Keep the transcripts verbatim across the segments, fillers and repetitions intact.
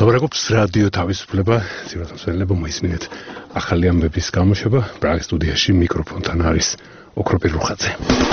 ლაპარაკობს რადიო თავისუფლება, ძირითადად მოისმინეთ ახალი ამბების გამოშვება. პრაღის სტუდიაში მიკროფონთან არის ოქროპირ რუხაძე.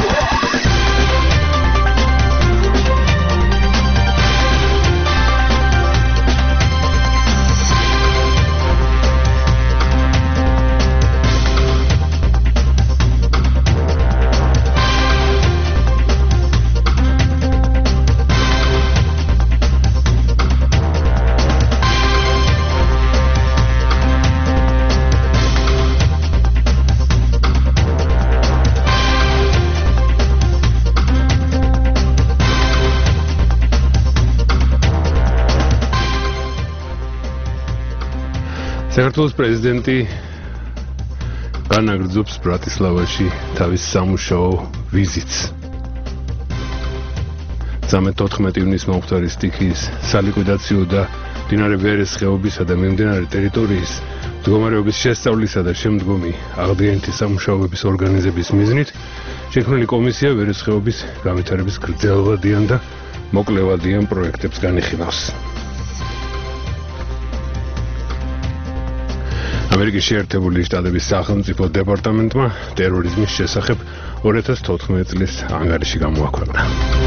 საქართველოს პრეზიდენტი განაგრძობს ბრატისლავაში თავის სამუშაო ვიზიტს. თერთმეტ ივნისს მომხდარი სტიქიის სალიკვიდაციო და მდინარე ვერეს ხეობისა და მიმდებარე ტერიტორიის მდგომარეობის შესწავლისა და შემდგომი აღდგენითი სამუშაოების ორგანიზების მიზნით შექმნილი კომისია ვერეს ხეობის განვითარების გრძელვადიან და მოკლევადიან პროექტებს განიხილავს. ამერიკის შეერთებული შტატების სახელმწიფო დეპარტამენტმა ტერორიზმის შესახებ ორი ათას თოთხმეტი წლის ანგარიში გამოაქვეყნა.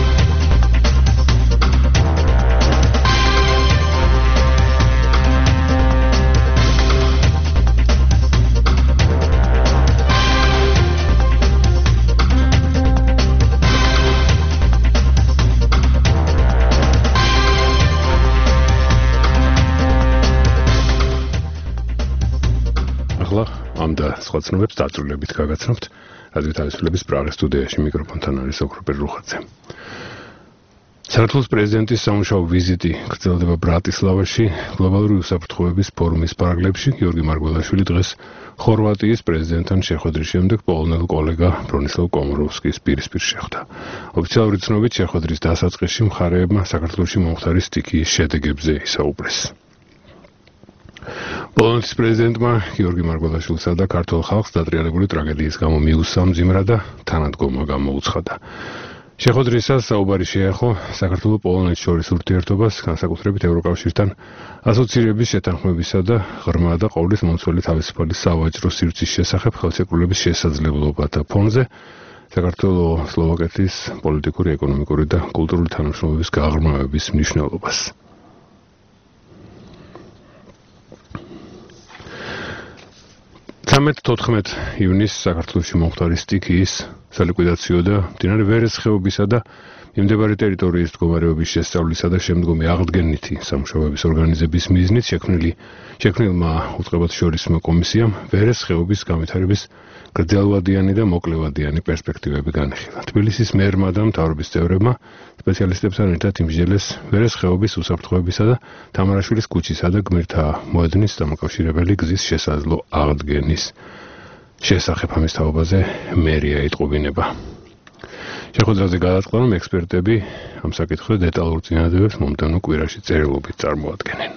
ამ და სხვა ცნობებს დაწვრილებით გაგაცნობთ რადიო თავისუფლების პრაღის სტუდიაში მიკროფონთან არის ოქროპირ რუხაძე. საქართველოს პრეზიდენტის სამუშაო ვიზიტი გრძელდება ბრატისლავაში გლობალური უსაფრთხოების ფორუმის პარალელში. გიორგი მარგველაშვილი დღეს ხორვატიის პრეზიდენტთან შეხვედრის შემდეგ პოლონელ კოლეგა ბრონისლავ კომოროვსკის პირისპირ შეხვდა. ოფიციალური ცნობით შეხვედრის დასაწყისში მხარეებმა საქართველოში მომხდარი სტიქიის შედეგებზე ისაუბრეს. პოლონეთის პრეზიდენტმა გიორგი მარგველაშვილსა და ქართულ ხალხს დატრიალებული ტრაგედიის გამო მიუსამძიმრა და თანადგომა გამოუცხადა. შეხვედრისას საუბარი შეეხო საქართველოს პოლონეთს შორის ურთიერთობას, განსაკუთრებით ევროკავშირთან ასოცირების შეთანხმებისა და ღრმა და ყოვლის მომცველი თავისუფალი სავაჭრო სივრცის შესახებ ხელშეკრულების შესაძლებლობათა ფონზე საქართველოს-სლოვაკეთის პოლიტიკური, ეკონომიკური და კულტურული თანამშრომლობის გაღრმავების მნიშვნელობას. თერთმეტ ივნისს საქართველოში მომხდარი სტიქიის სალიკვიდაციო და მდინარე ვერეს ხეობისა და მიმდებარე ტერიტორიის მდგომარეობის შესწავლისა და შემდგომი აღდგენითი სამუშაოების ორგანიზების მიზნით შექმნილი შექმნილმა უწყებათშორისმა კომისიამ ვერეს ხეობის განვითარების გრძელვადიანი და მოკლევადიანი პერსპექტივები განიხილა. თბილისის მერმა და მთავრობის წევრებმა სპეციალისტებთან ერთად იმსჯელეს ვერეს ხეობის უსაფრთხოებისა და თამარაშვილის ქუჩისა და გმირთა მოედნის დამაკავშირებელი გზის შესაძლო აღდგენის შესახებ. ამის თაობაზე მერია იტყობინება. შეხვედრაზე გადაწყდა, რომ ექსპერტები ამ საკითხზე დეტალურ წინადადებას მომდევნო კვირაში წერილობით წარმოადგენენ.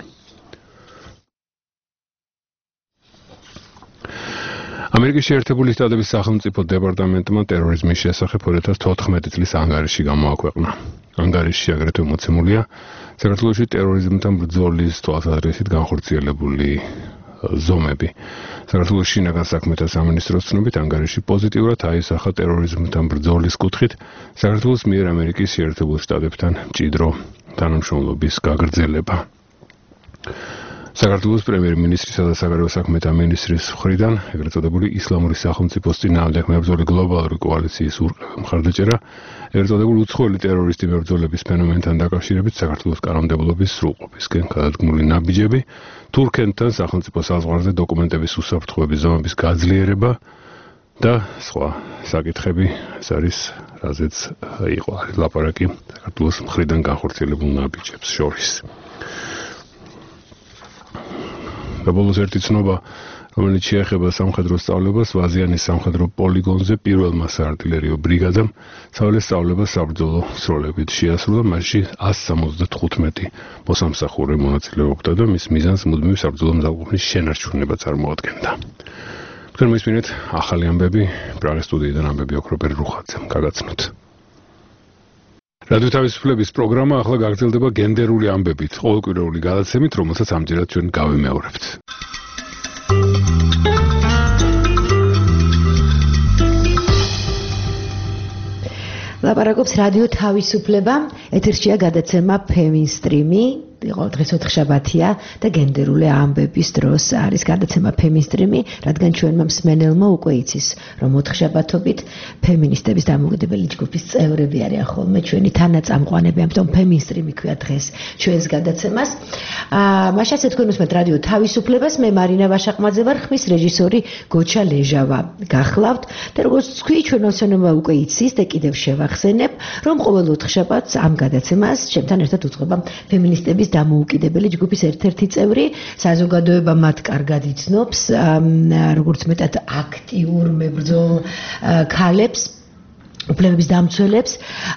ამერიკის შეერთებული შტატების სახელმწიფო დეპარტამენტმა ტერორიზმის შესახებ ორი ათას თოთხმეტი წლის ანგარიში გამოაქვეყნა. ანგარიშში აგრეთვე მოცემულია საქართველოში ტერორიზმთან ბრძოლის თვალსაზრისით განხორციელებული ზომები. საქართველოს შინაგან საქმეთა სამინისტროს ცნობით ანგარიში პოზიტიურად აისახა ტერორიზმთან ბრძოლის კუთხით საქართველოს მიერ ამერიკის შეერთებულ შტატებთან მჭიდრო თანამშრომლობის გაგრძელება. საქართველოს პრემიერ-მინისტრისა და საგარეო საქმეთა მინისტრის მხრიდან ეგრეთ წოდებული ისლამური სახელმწიფოს წინააღმდეგ მებრძოლი გლობალური კოალიციის მხარდაჭერა ეგრეთ წოდებული უცხოელი ტერორისტი მებრძოლების ფენომენთან დაკავშირებით საქართველოს კანონმდებლობის სრულყოფისკენ გადადგმული ნაბიჯები, თურქეთთან სახელმწიფო საზღვარზე დოკუმენტების უსაფრთხოების ზომების გაძლიერება და სხვა საკითხები. ეს არის რაზეც იყო ლაპარაკი საქართველოს მხრიდან განხორციელებულ ნაბიჯებს შორის. ბოლოს ერთი ცნობა, რომელიც შეეხება სამხედრო სწავლებას, ვაზიანის სამხედრო პოლიგონზე პირველმა საარტილერიო ბრიგადამ საველე სწავლება საბრძოლო სროლებით შეასრულა. მასში ას სამოცდათხუთმეტი მოსამსახურე მონაწილეობდა და მის მიზანს მუდმივი საბრძოლო მზადყოფნის შენარჩუნება წარმოადგენდა. თქვენ მოისმინეთ ახალი ამბები პრაღის სტუდიიდან ამბები ოქროპირ რუხაძემ. გაგაცნოთ. რადიო თავისუფლების პროგრამა ახლა გაგრძელდება გენდერული ამბებით, ყოველკვირეული გადაცემით, რომელსაც ამჯერად ჩვენ გავიმეორებთ. ლაპარაკობს რადიო თავისუფლება, ეთერშია გადაცემა ფემინსტრიმი. იყო დღეს ოთხშაბათია და გენდერული ამბების დროს არის გადაცემა ფემინსტრიმი, რადგან ჩვენმა მსმენელმა უკვე იცის, რომ ოთხშაბათობით ფემინისტების დამოუკიდებელი ჯგუფის წევრები არიან ხოლმე ჩვენი თანაწამყვანები, ამიტომ ფემინსტრიმი ქვია დღეს ჩვენს გადაცემას. აა მაშასე თქვენ უსმენთ რადიო თავისუფლებას, მე მარინა ვაშაყმაძე ვარ, ხმის რეჟისორი გოჩა ლეჟავა გახლავთ და როგორც თქვი, ჩვენ მოსვენება უკვე იცის და კიდევ შევახსენებ, რომ ყოველ ოთხშაბათს ამ გადაცემას ჩემთან ერთად უძღვება ფემინისტების დამოუკიდებელი ჯგუფის ერთ-ერთი წევრი, საზოგადოება მათ კარგად იცნობს, როგორც მეტად აქტიურ მებრძოლ ქალებს, უფლებების დამცველებს.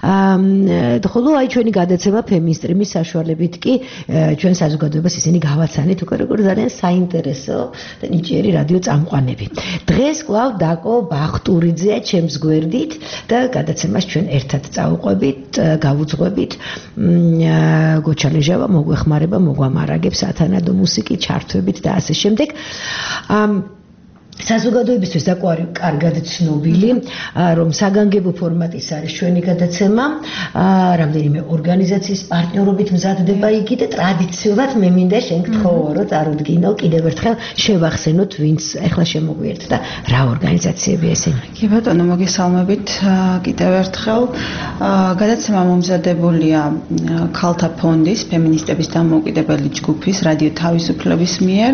ხოლო აი ჩვენი გადაცემა ფემინსტრიმის საშუალებით კი ჩვენ საზოგადოებას ისინი გავაცანით უკვე როგორც ძალიან საინტერესო და ნიჭიერი რადიო წამყვანები. დღეს კვლავ დაკო ბახტურიძეა ჩემს გვერდით და გადაცემას ჩვენ ერთად წავუყვებით, გავუძღვებით. გოჩა ლეჟავა მოგვეხმარება, მოგვამარაგებს ათანადო მუსიკით, ჩართვებით და ასე შემდეგ. საზოგადოებისთვის დაკვარი კარგად ცნობილი, რომ საგანგებო ფორმატის არის ჩვენი გადაცემა, რამდენიმე ორგანიზაციის პარტნიორობით მზადდება იგი და ტრადიციულად მე მინდა შენ გთხოვო, რომ წარუდგინო კიდევ ერთხელ შევახსენოთ, ვინც ახლა შემოგვიერთდა, რა ორგანიზაციებია ესენი. კი ბატონო, მოგესალმებით კიდევ ერთხელ. გადაცემა მომზადებულია ქალთა ფონდის, ფემინისტების დამოუკიდებელი ჯგუფის, რადიო თავისუფლების მიერ,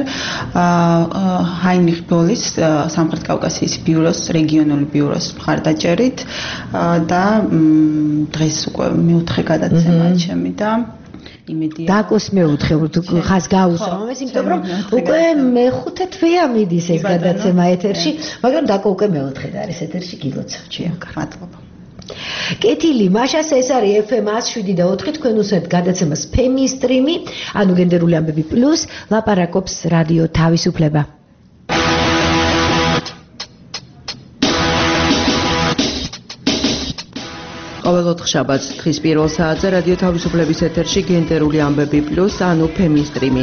ჰაინრიხ ბოლის სამხრეთ კავკასიის ბიუროს, რეგიონული ბიუროს მხარდაჭერით და დღეს უკვე მეოთხე გადაცემა ჩემი და იმედია დაკოს მეოთხე ხას გაუსწრომ ეს იმიტომ რომ უკვე მეხუთე თვეა მიდის ეს გადაცემა ეთერში, მაგრამ დაკო უკვე მეოთხე და არის ეთერში გილოცავ ჩემკარ. მადლობა. კეთილი, მაშას ეს არის ეფ ემ εκა შვიდი და ოთხი, თქვენ უსმენთ გადაცემას ფემინსტრიმი, ანუ გენდერული ამბები პლუს, ლაპარაკობს რადიო თავისუფლება. ყოველ ოთხშაბათს დღის პირველ საათზე რადიო თავისუფლების ეთერში გენდერული ამბები პლუს, ანუ ფემინსტრიმი.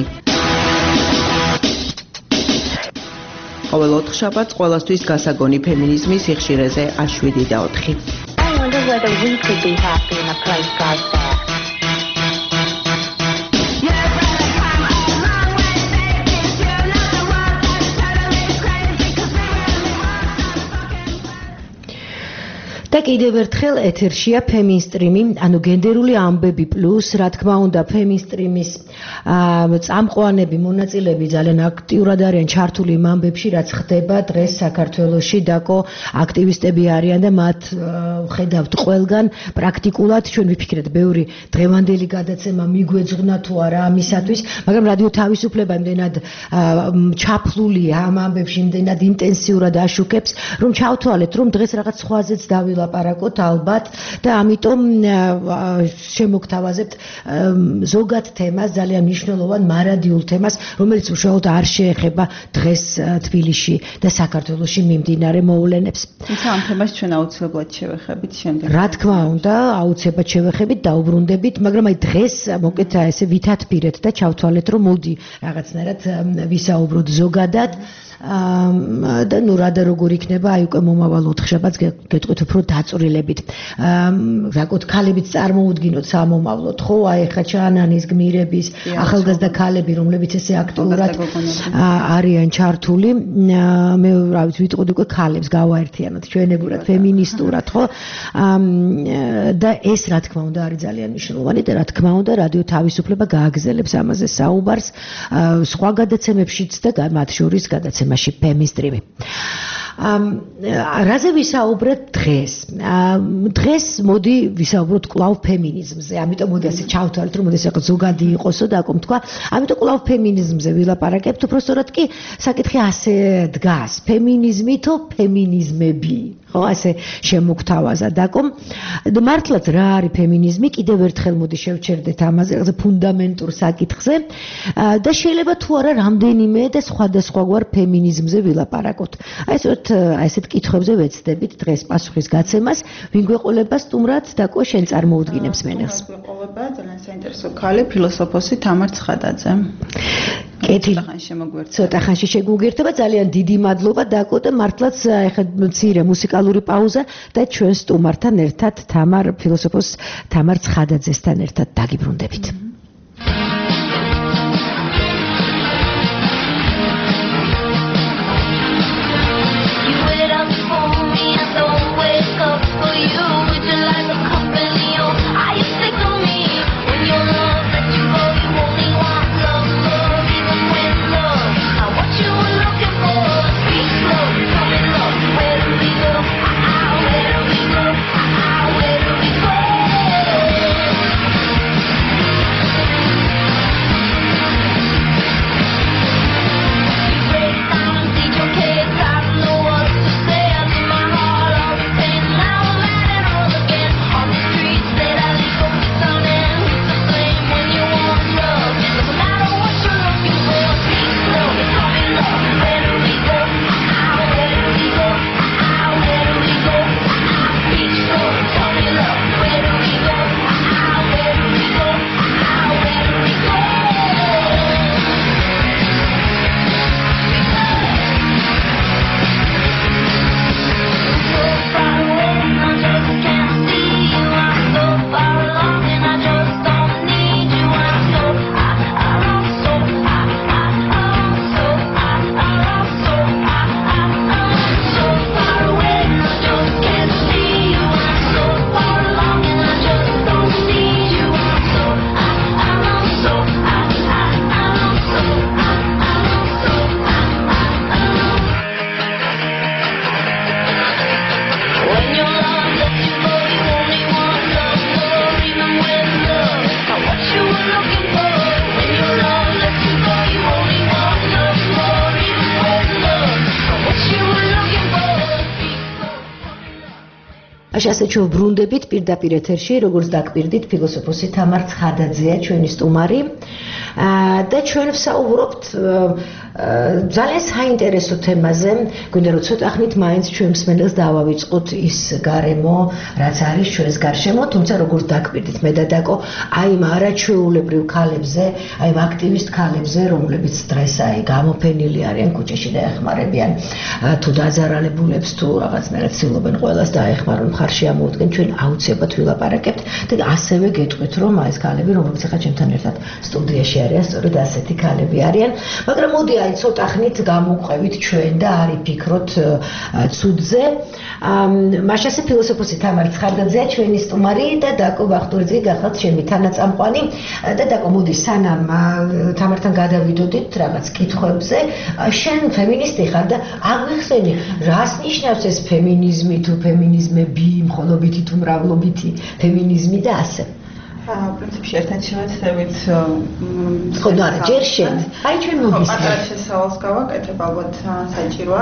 ყოველ ოთხშაბათს ყველასთვის გასაგონი ფემინიზმის სიხშირეზე შვიდი და ოთხი. I wonder whether we could be happy in a place like that. და კიდევ ერთხელ ეთერშია ფემინსტრიმი, ანუ გენდერული ამბები პლუს, რა თქმა უნდა, ფემინსტრიმის წამყვანები, მონაწილეები ძალიან აქტიურად არიან ჩართული იმ ამბებში, რაც ხდება დღეს საქართველოში, დაკო აქტივისტები არიან და მათ ხედავთ ყველგან პრაქტიკულად, ჩვენ ვიფიქრეთ, ბევრი დღევანდელი გადაცემა მიგვეძღვნა თუ არა ამისათვის, მაგრამ რადიო თავისუფლება იმდენად ჩაფლულია ამ ამბებში, იმდენად ინტენსიურად აშუქებს, რომ ჩავთვალეთ, რომ დღეს რაღაც სხვაზეც დავილაპარაკოთ ლაპარაკოთ ალბათ და ამიტომ შემოგთავაზებთ ზოგად თემას, ძალიან მნიშვნელოვან მარადიულ თემას, რომელიც უშუალოდ არ შეეხება დღეს თბილისში და საქართველოში მიმდინარე მოვლენებს. თუმცა ამ თემას ჩვენ აუცილებლად შევეხებით შემდეგ. რა თქმა უნდა, აუცილებლად შევეხებით, დაუბრუნდებით, მაგრამ აი დღეს მოკეთ ესე ვითათბირეთ და ჩავთვალეთ, რომ მოდი რაღაცნაირად ვისაუბროთ ზოგადად. და ნუ რა და როგორ იქნება, აი უკვე მომავალ ოთხშაბათს გეტყვით უფრო დაწვრილებით. რაკოთ ქალებიც წარმოუდგინოთ სამომავლოდ, ხო, აი ხა ჩანანის გმირების ახალგაზრდა ქალები, რომლებიც ესე აქტიურად არიან ჩართული, მე რა ვიცი, ვიტყოდი უკვე ქალებს გავაერთიანოთ ჩვენებურად, ფემინისტურად, ხო? და ეს რა თქმა უნდა არის ძალიან მნიშვნელოვანი და რა თქმა უნდა რადიო თავისუფლება გააგრძელებს ამაზე საუბარს სხვა გადაცემებშიც და მათ შორის გადაცემებში ფემინსტრიმი. რაზე ვისაუბრეთ დღეს? დღეს მოდი ვისაუბროთ კვლავ ფემინიზმზე. ამიტომ მოდი ასე ჩავთვალოთ, რომ მოდი საკუთარ ზოგადი იყოსო და აკომ თქვა, ამიტომ კვლავ ფემინიზმზე ვილაპარაკებთ, უბრალოდ კი საკითხი ასე დგას. ფემინიზმი თუ ფემინიზმები? ხო, ასე შემოგთავაზა დაკომ. მართლაც რა არის ფემინიზმი? კიდევ ერთხელ მოდი შევჩერდეთ ამაზე, რაღაც ფუნდამენტურ საკითხზე და შეიძლება თუ არა რამდენიმე და სხვადასხვაგვარ ფემინიზმზე ვილაპარაკოთ. აი ეს აი ესეთ კითხვებზე ვეცდებით დღეს პასუხის გაცემას. ვინ გვეყოლება სტუმრად? დაკო, შენ წარმოუდგინებს მენელს. გვეყოლება ძალიან საინტერესო ქალი, ფილოსოფოსი თამარ ცხადაძე. კეთი ხან შემოგვერთდა. ცოტა ხანში შეგვუგერთება. ძალიან დიდი მადლობა დაკო და მართლაც ეხლა მცირე მუსიკალური პაუზა და ჩვენ სტუმართან ერთად თამარ ფილოსოფოს თამარ ცხადაძესთან ერთად დაგიბრუნდებით. ასე ჩვენ ბრუნდებით პირდაპირ ეთერში, როგორც დაგპირდით, ფილოსოფოსი თამარ ცხადაძეა ჩვენი სტუმარი. და ჩვენ ვსაუბრობთ ძალიან საინტერესო თემაზე. გვინდა რომ ცოტა ხნით მაინც ჩვენ მსმენელს დავავიწყოთ ის გარემო, რაც არის ჩვენს გარშემო, თუმცა როგორც დაგპირდით მე და დაკო, აი იმ არაჩვეულებრივ ქალებზე, აი იმ აქტივისტ ქალებზე, რომლებიც დღეს აი გამოფენილი არიან ქუჩაში და ეხმარებიან თუ დაძარალებულებს, თუ რაღაცნაირად ცდილობენ ყველას დაეხმარონ, მხარში ამოუდგენ, ჩვენ აუცილებლად ვილაპარაკებთ და ასევე გეტყვით, რომ აი ეს ქალები, რომლებიც ახლა ჩვენთან ერთად სტუდიაში არიან, სწორედ ასეთი ქალები არიან, მაგრამ მოდი აი ცოტა ხნით გამოვყვებით ჩვენ და არის ფიქროთ ცუდზე. მაშასე ფილოსოფოსი თამარ ცხადაძეა ჩვენი სტუმარი და დაკო ბახტურიძე გახალთ ჩემი თანაწამყვანი და დაკო მოდი სანამ თამართან გადავიდოდით რაღაც კითხვებზე, შენ ფემინისტი ხარ და აღვიხსენი, რას ნიშნავს ეს ფემინიზმი თუ ფემინიზმები, მხოლობითი თუ მრავლობითი ფემინიზმი და ასე. პრინციპში ერთად შევეცდებით ხო და არა ჯერ შენ აი ჩვენ მოგისმენთ პატარა შესავალს გავაკეთებ ალბათ საჭიროა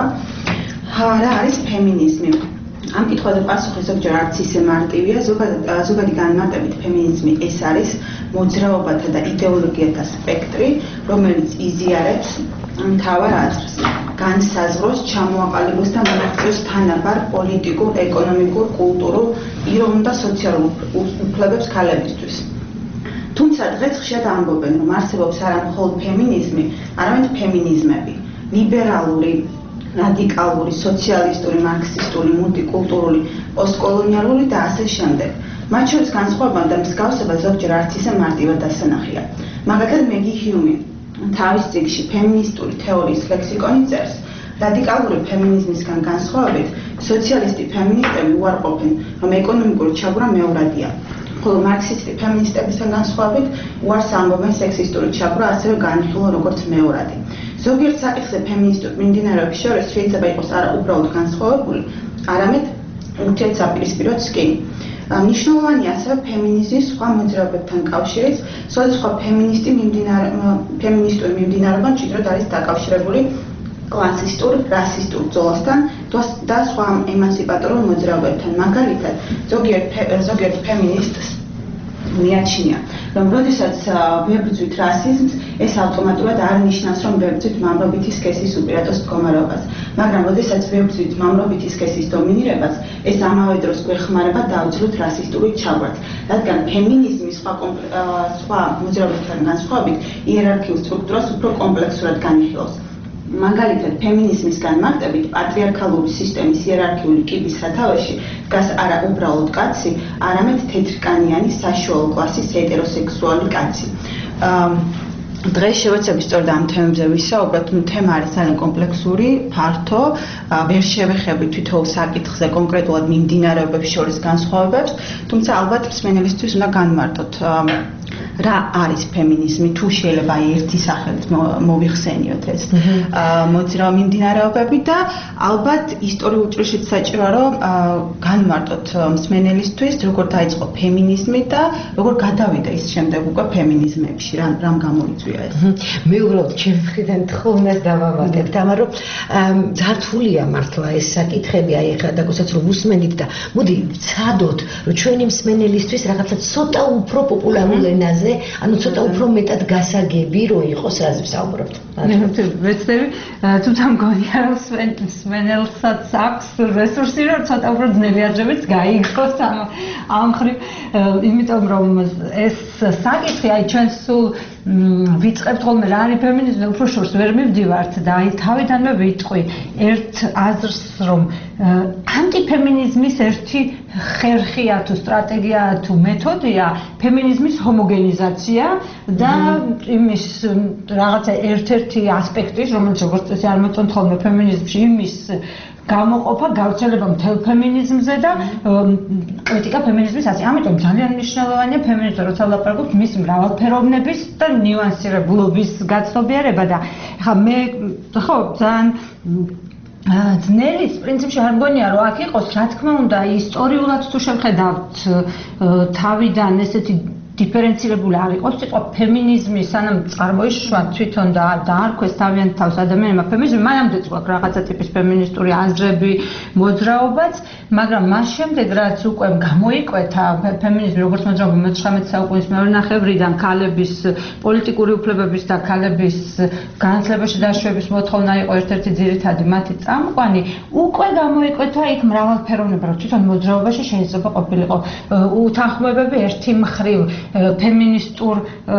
რა არის ფემინიზმი ამ კითხვაზე პასუხი ზოგჯერ არც ისე მარტივია ზოგადი განმარტებით ფემინიზმი ეს არის მოძრაობათა და იდეოლოგიათა სპექტრი რომელიც იზიარებს მთავარ აზრს განსაზღვროს ჩამოაყალიბოს და მონაწილეობს თანაბარ პოლიტიკურ, ეკონომიკურ, კულტურულ, პიროვნულ და სოციალურ უფლებებს ქალებისთვის. თუმცა დღეს ხშირად ამბობენ, რომ არსებობს არა მხოლოდ ფემინიზმი, არამედ ფემინიზმები, ლიბერალური, რადიკალური, სოციალისტური, მარქსისტული, მულტიკულტურული, პოსტკოლონიალური და ასე შემდეგ. მათ შორის განსხვავება და მსგავსება ზოგჯერ არც ისე მარტივად დასანახია. მაგალითად, მეგი ჰიუმი თავის წიგნში ფემინისტური თეორიის ლექსიკონი წერს, რადიკალური ფემინიზმისგან განსხვავებით, სოციალისტი ფემინისტები უარყოფენ, რომ ეკონომიკური ჩაგვრა მეორადია. ხოლო მარქსისტი ფემინისტებისგან განსხვავებით, უარს ამბობენ სექსისტური ჩაგვრა ასევე განიხილვა როგორც მეორადი. ზოგიერთ საკითხზე ფემინისტურ მიმდინარეობის შორის შეიძლება იყოს არა უბრალოდ განსხვავებული, არამედ ურთიერთსაპირისპიროც კი. მნიშვნელოვანია ასევე ფემინიზმის სხვა მოძრაობებთან კავშირიც, სხვადასხვა ფემინისტი ფემინისტური მიმდინარეობა მჭიდროდ არის დაკავშირებული კლასისტურ, რასისტურ ბრძოლასთან და სხვა ემანსიპატორულ მოძრაობებთან. მაგალითად, ზოგიერთ ზოგიერთ ფემინისტს მიაჩნია, რომ როდესაც ვებრძვით რასიზმს, ეს ავტომატურად არ ნიშნავს, რომ ვებრძვით მამრობითი სქესის უპირატოს მდგომარეობას, მაგრამ როდესაც ვებრძვით მამრობითი სქესის დომინირებას, ეს ამავე დროს გვეხმარება დავძლოთ რასისტული ჩაგვარდს, რადგან ფემინიზმი სხვა სხვა მოძრაობებთან განსხვავებით იერარქიულ სტრუქტურას უფრო კომპლექსურად განიხილავს. მაგალითად, ფემინიზმის განმარტებით პატრიარქალური სისტემის იერარქიული კიბის სათავეში დგას არა უბრალოდ კაცი, არამედ თეთრკანიანი საშუალო კლასის ჰეტეროსექსუალი კაცი. დღეს შევეცდები სწორედ ამ თემებზე ვისაუბროთ, თემა არის ძალიან კომპლექსური, ფართო, ვერ შევეხები თითოეულ საკითხზე კონკრეტულად მიმდინარეობებს შორის განსხვავებებს, თუმცა ალბათ მსმენელისთვის უნდა განმარტოთ რა არის ფემინიზმი, თუ შეიძლება ერთი სახელით მოვიხსენიოთ ეს მოძრაობა მიმდინარეობები და ალბათ ისტორიულ ჭრილშიც საჭიროა რომ განმარტოთ მსმენელისთვის როგორ დაიწყო ფემინიზმი და როგორ გადავიდა ის შემდეგ უკვე ფემინიზმებში, რამ გამოიწვია ეს. მე უბრალოდ ჩემი მხრიდან თხოვნას დავავაკებ, თამარ რომ ძართულია მართლა ეს საკითხები, აი ახლა დაგოსაც რომ უსმენით და მოდი ვცადოთ რომ ჩვენი მსმენელისთვის რაღაცა ცოტა უფრო პოპულარულ ენაზე ანუ ცოტა უფრო მეტად გასაგები რო იყოს რაზე ვსაუბრობთ. ვეცდები, თუმცა მგონია რომ მსმენელსაც აქვს რესურსი რომ ცოტა უფრო ძნელი აზრებიც გაიგოს ამ ამ ხრივ, იმიტომ რომ ეს საკითხი აი ჩვენ სულ ვიწყებთ ხოლმე რა არის ფემინიზმი, უფრო შორს ვერ მივდივართ და აი თავიდანვე ვიტყვი ერთ აზრს რომ ანტიფემინიზმის ერთი ხერხია თუ სტრატეგია თუ მეთოდია ფემინიზმის ჰომოგენიზაცია და იმის რაღაცა ერთ-ერთი ასპექტის, რომელიც როგორც წესი არ მოწონთ ხოლმე ფემინიზმში, იმის გამოყოფა გავრცელება მთელ ფემინიზმზე და კრიტიკა ფემინიზმის ასე. ამიტომ ძალიან მნიშვნელოვანია ფემინიზმზე როცა ვლაპარაკობთ მის მრავალფეროვნების და ნიუანსირებულობის გაცნობიერება და ხა მე ხო ძალიან ძნელი პრინციპში არ მგონია რომ აქ იყოს, რა თქმა უნდა, ისტორიულად თუ შევხედავთ თავიდან ესეთი დიფერენცირებული არ იყოს სიტყვა ფემინიზმი, სანამ წარმოიშვა თვითონ და დაარქვეს თავიანთ თავს ადამიანებმა ფემინიზმი, მანამდე წყვაკ რაღაცა ტიპის ფემინისტური აზრები, მოძრაობაც, მაგრამ მას შემდეგ რაც უკვე გამოიკვეთა ფემინიზმი როგორც მოძრაობა მეცხრამეტე საუკუნის მეორე ნახევრიდან ქალების პოლიტიკური უფლებების და ქალების განათლებაში დაშვების მოთხოვნა იყო ერთ-ერთი ძირითადი მათი წამყვანი, უკვე გამოიკვეთა იქ მრავალფეროვნება, რომ თვითონ მოძრაობაში შეიძლება ყოფილიყო უთანხმოებები ერთი მხრივ ფემინისტურ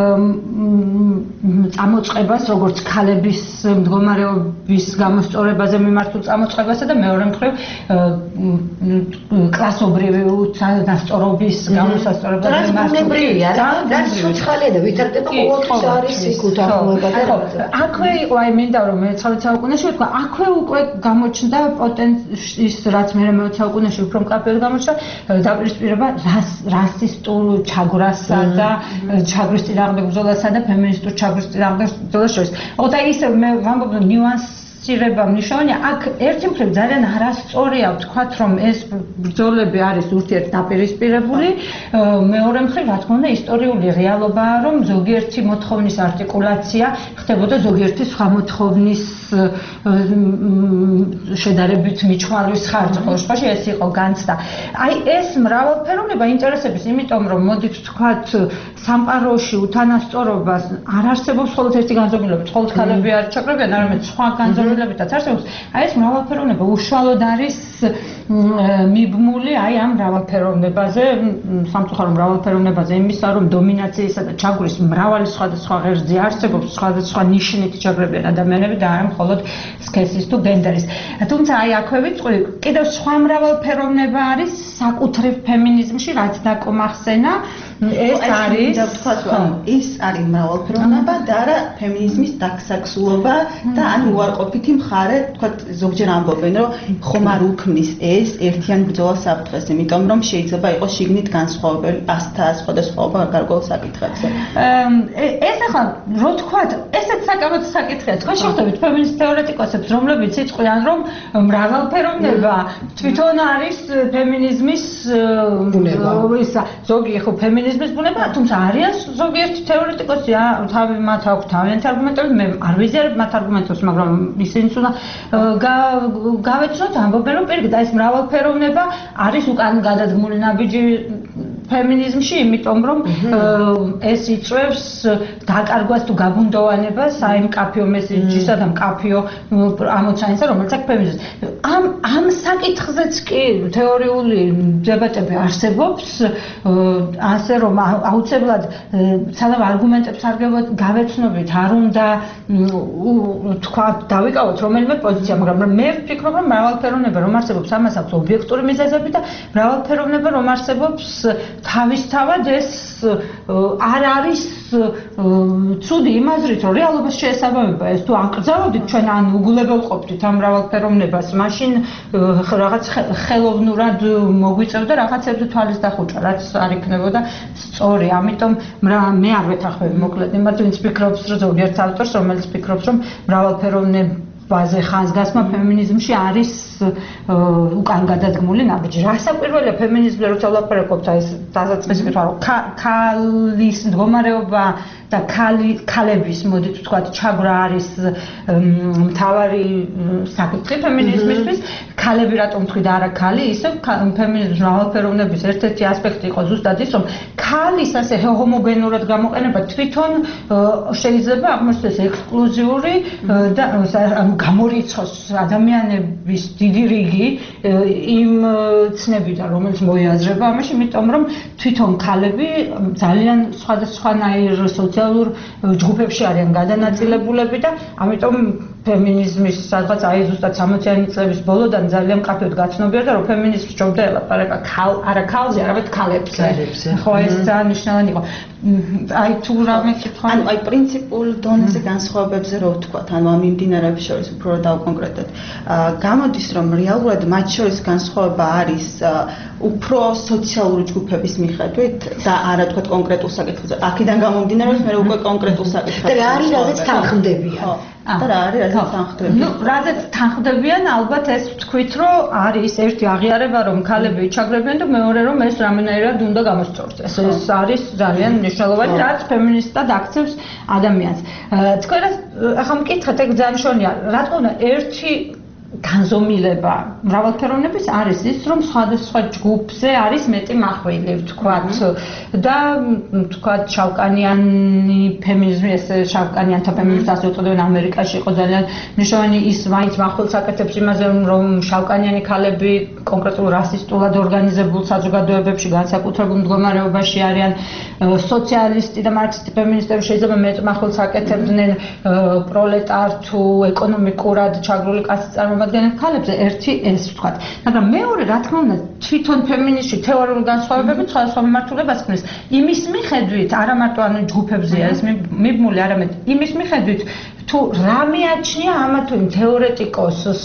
წამოწყებას, როგორც ქალების მდგომარეობის გამოსწორებაზე მიმართულ წამოწყებასა და მეორე მხრივ კლასობრივი უსასწორობის გამოსასწორებაზე მიმართულ. და სოციალია და ვითარდება ყოველთვის არის იქ უთანხმოება და აქვე იყო, აი მინდა რომ მეცხრამეტე საუკუნეში ვთქვა, აქვე უკვე გამოჩნდა პოტენციის, რაც მე მეოცე საუკუნეში უფრო მკაფიოდ გამოჩნდა, დაპირისპირება რასისტულ ჩაგვრასა და ჩაგვის წინააღმდეგ ბრძოლასა და ფემინისტურ ჩაგვის წინააღმდეგ ბრძოლას შორის. ხო და ისე მე ვამბობ ნიუანსირება მნიშვნელოვანია. აქ ერთი მხრივ ძალიან არასწორია ვთქვათ, რომ ეს ბრძოლები არის ურთიერთდაპირისპირებული, მეორე მხრივ რა თქმა უნდა ისტორიული რეალობაა, რომ ზოგიერთი მოთხოვნის არტიკულაცია ხდებოდა ზოგიერთი სხვა მოთხოვნის შედარებით მიჩვარვის ხარჯზე, ხოლო შემთხვევაში ეს იყო განცდა. აი ეს მრავალფეროვნება ინტერესების, იმიტომ რომ მოდით ვთქვათ სამყაროში უთანასწორობას არ არსებობს მხოლოდ ერთი განზომილება, მხოლოდ ქალები არ ჩაკრებიან, არამედ სხვა განზომილებითაც არსებობს. აი ეს მრავალფეროვნება უშუალოდ არის მიბმული აი ამ მრავალფეროვნებაზე, სამწუხარო მრავალფეროვნებაზე იმისა, რომ დომინაციისა და ჩაგვრის მრავალი სხვადასხვა ღერძი არსებობს, სხვადასხვა ნიშნით ჩაგრებიან ადამიანები და არა მხოლოდ სქესის თუ გენდერის. თუმცა აი აქვე ვიტყვი, კიდევ სხვა მრავალფეროვნება არის საკუთრივ ფემინიზმში, რაც დაკომახსენა. ეს არის და ვთქვათ, რომ ის არის მრავალფეროვნება და არა ფემინიზმის დაქსაქსულობა და ან უარყოფითი მხარე, ვთქვათ, ზოგჯერ ამბობენ, რომ ხომ არ უქმნის ეს ერთიან ბრძოლას საფრთხეს, იმიტომ რომ შეიძლება იყოს შიგნით განსხვავებული ასთა სხვადასხვაობა გარკვეულ საკითხებზე. ეს ახლა რო თქვათ, ესეც საკამოც საკითხია. თქვენ შეხვდებით ფემინისტ თეორეტიკოსებს, რომლებიც იტყვიან, რომ მრავალფეროვნება თვითონ არის ფემინიზმის ისა ზოგი ხო ფემინიზმის ბუნება, თუმცა არიან ზოგიერთი თეორეტიკოსი, თავი მათ აქვს თავიანთი არგუმენტები, მე არ ვიზიარებ მათ არგუმენტებს, მაგრამ ისინიც უნდა გავეცნოთ, ამბობენ რომ პირიქით ეს მრავალფეროვნება არის უკან გადადგმული ნაბიჯი ფემინიზმში, იმიტომ რომ ეს იწვევს დაკარგვას თუ გაბუნდოვანებას აი იმ კაფეო მესეჯისა და კაფეო ამოცანისა, რომელიც აქვს ფემინიზმს. ამ ამ საკითხზეც კი თეორიული დებატები არსებობს, ასე რომ აუცილებლად სანამ არგუმენტებს არ გავეცნობით, არ უნდა თქვა დავიკავოთ რომელიმე პოზიცია, მაგრამ მე ვფიქრობ, რომ მრავალფეროვნება რომ არსებობს, ამას აქვს ობიექტური მიზეზები და მრავალფეროვნება რომ არსებობს, თავისთავად ეს არ არის ცუდი იმ აზრით, რომ რეალობას შეესაბამება ეს თუ აკრძალავდით ჩვენ ან უგულებელყოფდით ამ მრავალფეროვნებას, მაშინ რაღაც ხელოვნურად მოგვიწევდა რაღაცებზე თვალის დახუჭა, რაც არ იქნებოდა სწორი. ამიტომ მე არ ვეთანხმები მოკლედ იმას, ვინც ფიქრობს, რომ ზოგიერთ ავტორს, რომელიც ფიქრობს, რომ მრავალფეროვნებაზე ხაზგასმა ფემინიზმში არის უკან გადადგმული ნაბიჯი. რასაკვირველია ფემინიზმზე როცა ვლაპარაკობთ, ეს დასაწყისი კითხვა, რომ ქალის მდგომარეობა და ქალების, მოდით ვთქვათ, ჩაგვრა არის მთავარი საკითხი ფემინიზმისთვის. ქალები რატომ თქვი და არა ქალი? ისევ ფემინიზმის მრავალფეროვნების ერთ-ერთი ასპექტი იყო ზუსტად ის, რომ ქალის ასე ჰომოგენურად გამოყენება თვითონ შეიძლება აღმოჩნდეს ექსკლუზიური და გამორიცხოს ადამიანების დიდი რიგი იმ ცნებიდან, რომელიც მოიაზრება ამაში, იმიტომ რომ თვითონ ქალები ძალიან სხვადასხვანაირ სოციალურ ჯგუფებში არიან გადანაწილებულები და ამიტომ ფემინიზმის სადღაც აი ზუსტად სამოციანი წლების ბოლოდან ძალიან მკაფიოდ გაცნობიერდა და რომ ფემინიზმს ჯობდა ელაპარაკა არა ქალზე, არამედ ქალებზე. ხო, ეს ძალიან მნიშვნელოვანი იყო. აი თუ რამე კითხვა, ანუ აი პრინციპულ დონეზე განსხვავებებზე რო ვთქვათ, ანუ ამ მიმდინარეობის შორის უფრო დავკონკრეტოთ. გამოდის რომ რეალურად მათ შორის განსხვავება არის უფრო სოციალური ჯგუფების მიხედვით და არა თქვათ კონკრეტულ საკითხებზე. აქედან გამომდინარეობს მე უკვე კონკრეტულ საკითხებზე. და რა არის რაზეც თანხმდებიან. და რა არის რაზეც თანხმდებიან? ნუ რაზეც თანხმდებიან, ალბათ ეს ვთქვით, რომ არის ერთი აღიარება, რომ ქალები ჩაგრებიან და მეორე რომ ეს რამენაირად უნდა გამოსწორდეს. ეს არის ძალიან მნიშვნელოვანი, რაც ფემინისტად აქცევს ადამიანს. თქვენ ახლა მკითხეთ, ეგ ძალიან მშვენია. რა თქმა უნდა, ერთი განზომილება მრავალფეროვნების არის ის, რომ სხვადასხვა ჯგუფზე არის მეტი მახვილი, ვთქვათ, და ვთქვათ, შავკანიანი ფემინიზმი, ეს შავკანიანთა ფემინიზმი ასე უწოდებენ, ამერიკაში იყო ძალიან მნიშვნელოვანი, ის მაინც მახვილს აკეთებს იმაზე, რომ შავკანიანი ქალები კონკრეტულ რასისტულად ორგანიზებულ საზოგადოებებში განსაკუთრებულ მდგომარეობაში არიან. სოციალისტი და მარქსისტი ფემინისტები შეიძლება მეტ მახვილს აკეთებდნენ პროლეტარ თუ ეკონომიკურად ჩაგრული კლასის წარმომადგენელ ქალებზე, ერთი ეს ვთქვათ. მაგრამ მეორე, რა თქმა უნდა, თვითონ ფემინიზმში თეორიული განსხვავებები სხვადასხვა მიმართულებას ქმნის. იმის მიხედვით, არა მარტო ანუ ჯგუფებზეა ეს მიბმული, არამედ იმის მიხედვით, თუ რა მიაჩნია ამა თუ იმ თეორეტიკოსს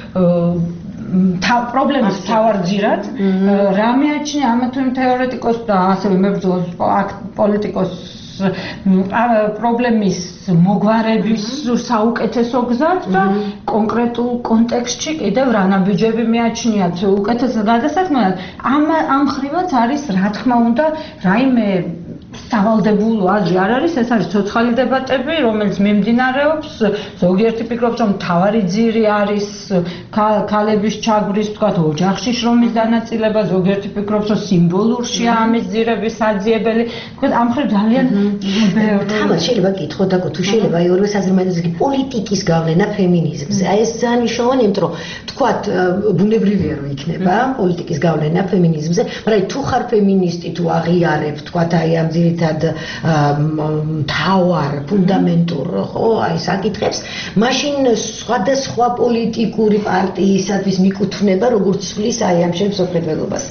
პრობლემის თავარჯირად, რა მიაჩნია ამა თუ იმ თეორეტიკოსს და ასევე მებრძოლ პოლიტიკოსს პრობლემის მოგვარების საუკეთესო გზად და კონკრეტულ კონტექსტში კიდევ რა ნაბიჯები მიაჩნიათ უკეთესად გადასაქმნელად. ამ ამ ხრივაც არის, რა თქმა უნდა, რაიმე სავალდებულო აზრი არ არის, ეს არის ცოცხალი დებატები, რომელიც მიმდინარეობს. ზოგიერთი ფიქრობს, რომ მთავარი ძირი არის ქალების ჩაგვრის, ვთქვათ, ოჯახში შრომის დანაწილება, ზოგიერთი ფიქრობს, რომ სიმბოლურშია ამის ძირების საძიებელი. ვთქვათ, ამ ხრივ ძალიან თამარ შეიძლება გითხოთ და თუ შეიძლება აი ორივე საზრმაძეზე პოლიტიკის გავლენა ფემინიზმზე. აი ეს ძალიან მნიშვნელოვანია, იმიტომ რომ ვთქვათ, ბუნებრივია რომ იქნება პოლიტიკის გავლენა ფემინიზმზე, მაგრამ თუ ხარ ფემინისტი, თუ აღიარებ, ვთქვათ, აი ამ ძირითად მთავარ ფუნდამენტურ ხო აი საკითხებს, მაშინ სხვადასხვა პოლიტიკური პარტიისათვის მიკუთვნება როგორც ცვლის აი ამ შემსოფლმხედველობას.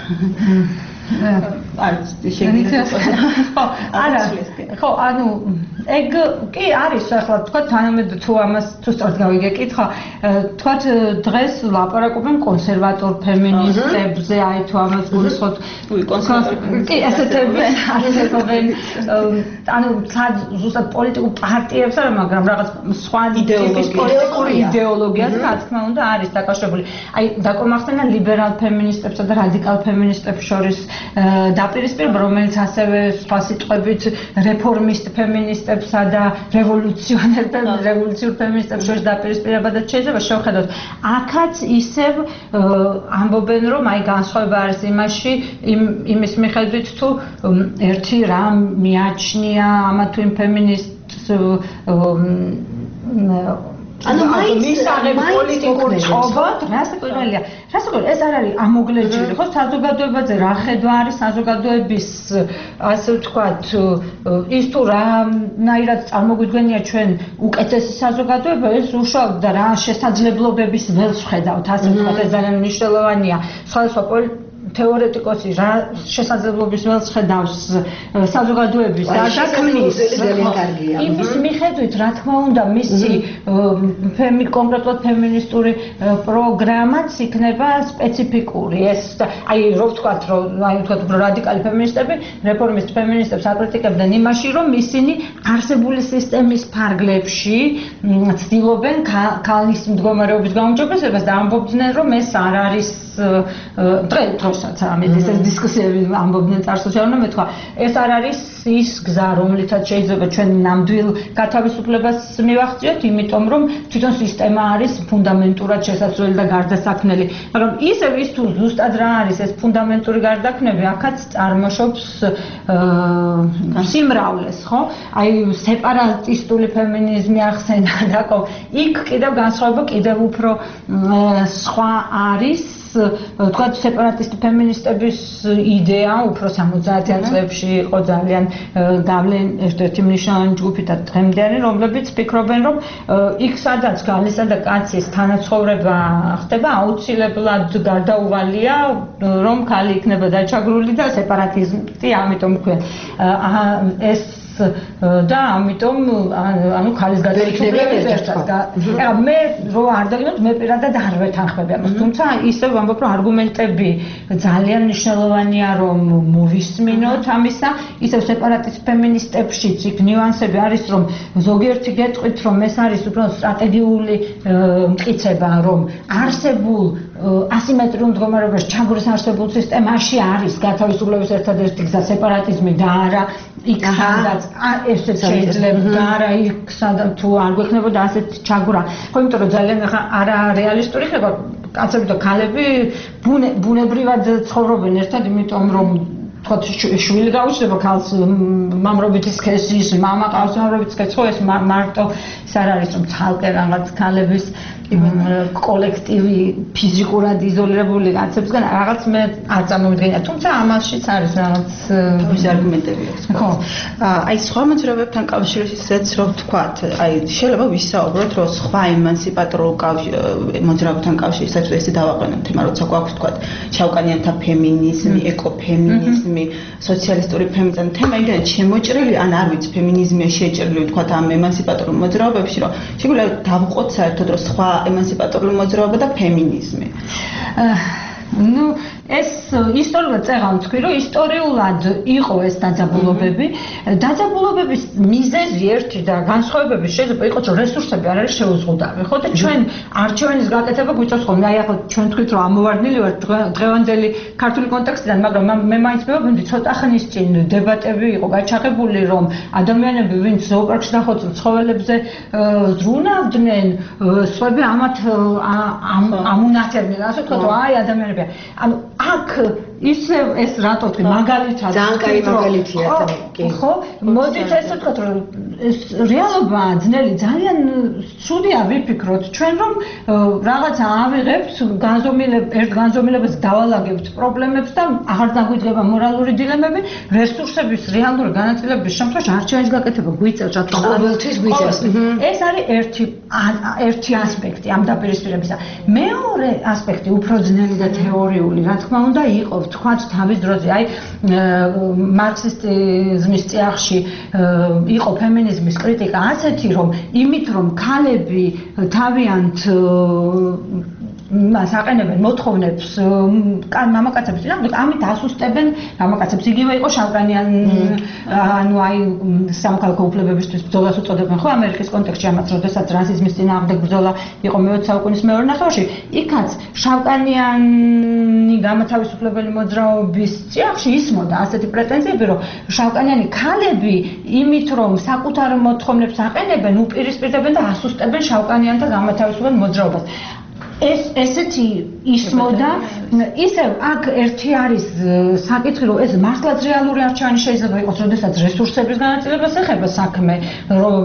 არის შეიძლება არა ხო ანუ ეგ კი არის ახლა თქვა თანამედ თუ ამას თუ სწორად გავიგეკითხა თქვა დღეს ლაპარაკობენ კონსერვატორ ფემინისტებზე აი თუ ამას გულისხმობთ კი ესეთები არსებობენ ანუ სად ზუსტად პოლიტიკურ პარტიებს არა მაგრამ რაღაც სხვა ტიპის პოლიტიკური იდეოლოგიას რა თქმა უნდა არის დაკავშირებული აი დაკომახსენა ლიბერალ ფემინისტებსა და რადიკალ ფემინისტებს შორის დაპირისპირება, რომელიც ასევე სხვა სიტყვებით რეფორმისტ ფემინისტებს ფემინისტებსა და რევოლუციონერებს, რევოლუციურ ფემინისტებს შორის დაპირისპირებადაც შეიძლება შევხედოთ. აქაც ისევ ამბობენ, რომ აი განსხვავება არის იმაში, იმის მიხედვით თუ ერთი რამ მიაჩნია ამა თუ იმ ფემინისტს ანუ მაინც პოლიტიკური წყობა, რასაკვირველია. რასაკვირველია, ეს არ არის ამოგლეჯილი, ხო? საზოგადოებაზე რა ხედვა არის საზოგადოების, ასე ვთქვათ, ის თუ რანაირად წარმოგვიდგენია ჩვენ უკეთესი საზოგადოება, ეს უშუალოდ და რა შესაძლებლობების ველს ვხედავთ, ასე ვთქვათ, ეს ძალიან მნიშვნელოვანია. სხვადასხვა თეორეტიკოსი რა შესაძლებლობის ველს ხედავს საზოგადოების დაკმნის იმის მიხედვით რა თქმა უნდა მისი კონკრეტულად ფემინისტური პროგრამაც იქნება სპეციფიკური ეს აი რო ვთქვათ რომ აი ვთქვათ უფრო რადიკალი ფემინისტები რეფორმისტ ფემინისტებს აკრიტიკებდნენ იმაში რომ ისინი არსებული სისტემის ფარგლებში ცდილობენ ქალის მდგომარეობის გაუმჯობესებას და ამბობდნენ რომ ეს არ არის დროსაც ამით ეს დისკუსიები ამბობდნენ წარსულში რომ მეთქვა ეს არ არის ის გზა რომლითაც შეიძლება ჩვენ ნამდვილ გათავისუფლებას მივახციოთ იმიტომ რომ თვითონ სისტემა არის ფუნდამენტურად შესაძლებელი და გარდასაქმნელი მაგრამ ისევ ის თუ ზუსტად რა არის ეს ფუნდამენტური გარდაქმნები აქაც წარმოშობს სიმრავლეს ხო აი სეპარატისტული ფემინიზმი ახსენა და იქ კიდევ განსხვავება კიდევ უფრო სხვა არის თქვათ სეპარატისტი ფემინისტების იდეა უფრო სამოცდაათიან წლებში იყო ძალიან გავლენ ერთ-ერთი მნიშვნელოვანი ჯგუფი და დღემდე რომლებიც ფიქრობენ რომ იქ სადაც გალისა და კაცის თანაცხოვრება ხდება აუცილებლად გარდაუვალია რომ ქალი იქნება დაჩაგრული და სეპარატიზმი ამიტომ ქვია ეს და ამიტომ ანუ ქალის გადაიქნებები ერთად. ეხლა მე რო არ დაგინოთ მე პირადად არ ვეთანხმები ამას. თუმცა ისევ ვამბობ რომ არგუმენტები ძალიან მნიშვნელოვანია რომ მოვისმინოთ ამისა. ისევ სეპარატისტ ფემინისტებშიც იქ ნიუანსები არის რომ ზოგიერთი გეტყვით რომ ეს არის უფრო სტრატეგიული მტკიცება რომ არსებულ ასიმეტრიულ მდგომარეობაში ჩაგურის არსებულ სისტემაში არის გათავისუფლების ერთადერთი გზა სეპარატიზმი და არა იქ სადაც ესეც შეიძლება და არა იქ სადაც თუ არ გვექნებოდა ასეთ ჩაგურა ხო იმიტომ რომ ძალიან არა რეალისტური ხება კაცები და ქალები ბუნებრივად ცხოვრობენ ერთად იმიტომ რომ თქვათ შვილი გაუჩნდება ქალს მამრობითი სქესის მამა ყავს მამრობითი სქესი ხო ეს მარტო ის არ არის რომ ცალკე რაღაც ქალების კოლექტივი ფიზიკურად იზოლირებული კაცებსგან რაღაც მე არ წარმოვიდგენია თუმცა ამაშიც არის რაღაც თავისი არგუმენტები აქვს ხო აი სხვა მოძრაობებთან კავშირისათვის რო ვთქვათ აი შეიძლება ვისაუბროთ რომ სხვა ემანსიპატორულ მოძრაობებთან კავშირისათვის ესე დავაყენოთ თემა როცა გვაქვს ვთქვათ ჩავკანიანთა ფემინიზმი ეკოფემინიზმი სოციალისტური ფემინიზმი თემა იმდენად შემოჭრილი ან არ ვიცი ფემინიზმია შეჭრილი ვთქვათ ამ ემანსიპატორულ მოძრაობებში რომ შეგვიძლია დავყოთ საერთოდ რომ სხვა ემანსიპატორული მოძრაობა და ფემინიზმი. ну ეს ისტორიულად წეღავ თქვი რომ ისტორიულად იყო ეს დაძაბულობები დაძაბულობების მიზეზი ერთი და განსხვავებები შეიძლება იყოს რომ რესურსები არ არის შეუზღუდავი ხო და ჩვენ არჩევანის გაკეთება გვიწევს ხოლმე აი ახლა ჩვენ თქვით რომ ამოვარდნილი ვარ დღევანდელი ქართული კონტექსტიდან მაგრამ მე მაინც მევობდი ცოტა ხნის წინ დებატები იყო გაჩაღებული რომ ადამიანები ვინც ზოოპარკში დახოცილ ცხოველებზე ზრუნავდნენ სხვები ამათ ამუნათებდნენ ასე ვთქვათ რომ აი ადამიანები ანუ აქ ისე ეს რატო თქვი მაგალითად ძალიან კაი მაგალითია კი ხო მოდით ესე ვთქვათ რომ ეს რეალობა ძნელი ძალიან ცუდია ვიფიქროთ ჩვენ რომ რაღაცა ავიღებთ განზომილებ ერთ განზომილებას დავალაგებთ პრობლემებს და აღარ დაგვიძღება მორალური დილემები რესურსების რეალური განაწილების შემთხვევაში არჩევანის გაკეთება გვიწევს რა თქმა უნდა ყოველთვის გვიწევს ეს არის ერთი ერთი ასპექტი ამ დაპირისპირებისა მეორე ასპექტი უფრო ძნელი და თეორიული რა თქმა უნდა იყო თქვათ თავის დროზე აი მარქსისტიზმის წიაღში იყო ფემინიზმის კრიტიკა ასეთი რომ იმით რომ ქალები თავიანთ მას აყენებენ მოთხოვნებს მამაკაცების წინააღმდეგ, ამით ასუსტებენ მამაკაცებს. იგივე იყო შავკანიან ანუ აი სამოქალაქო უფლებებისთვის ბრძოლას უწოდებენ ხო ამერიკის კონტექსტში ამას, როდესაც რასიზმის წინააღმდეგ ბრძოლა იყო მეოცე საუკუნის მეორე ნახევარში. იქაც შავკანიანი გამოთავისუფლებელი მოძრაობის წიაღში ისმოდა ასეთი პრეტენზიები, რომ შავკანიანი ქალები იმით რომ საკუთარ მოთხოვნებს აყენებენ, უპირისპირდებენ და ასუსტებენ შავკანიანთა გამოთავისუფლებელ მოძრაობას. ეს ესეთი ისმოდა, ისევ აქ ერთი არის საკითხი, რომ ეს მართლაც რეალური არჩევანი შეიძლება იყოს, როდესაც რესურსების განაწილებას ეხება საქმე, რომ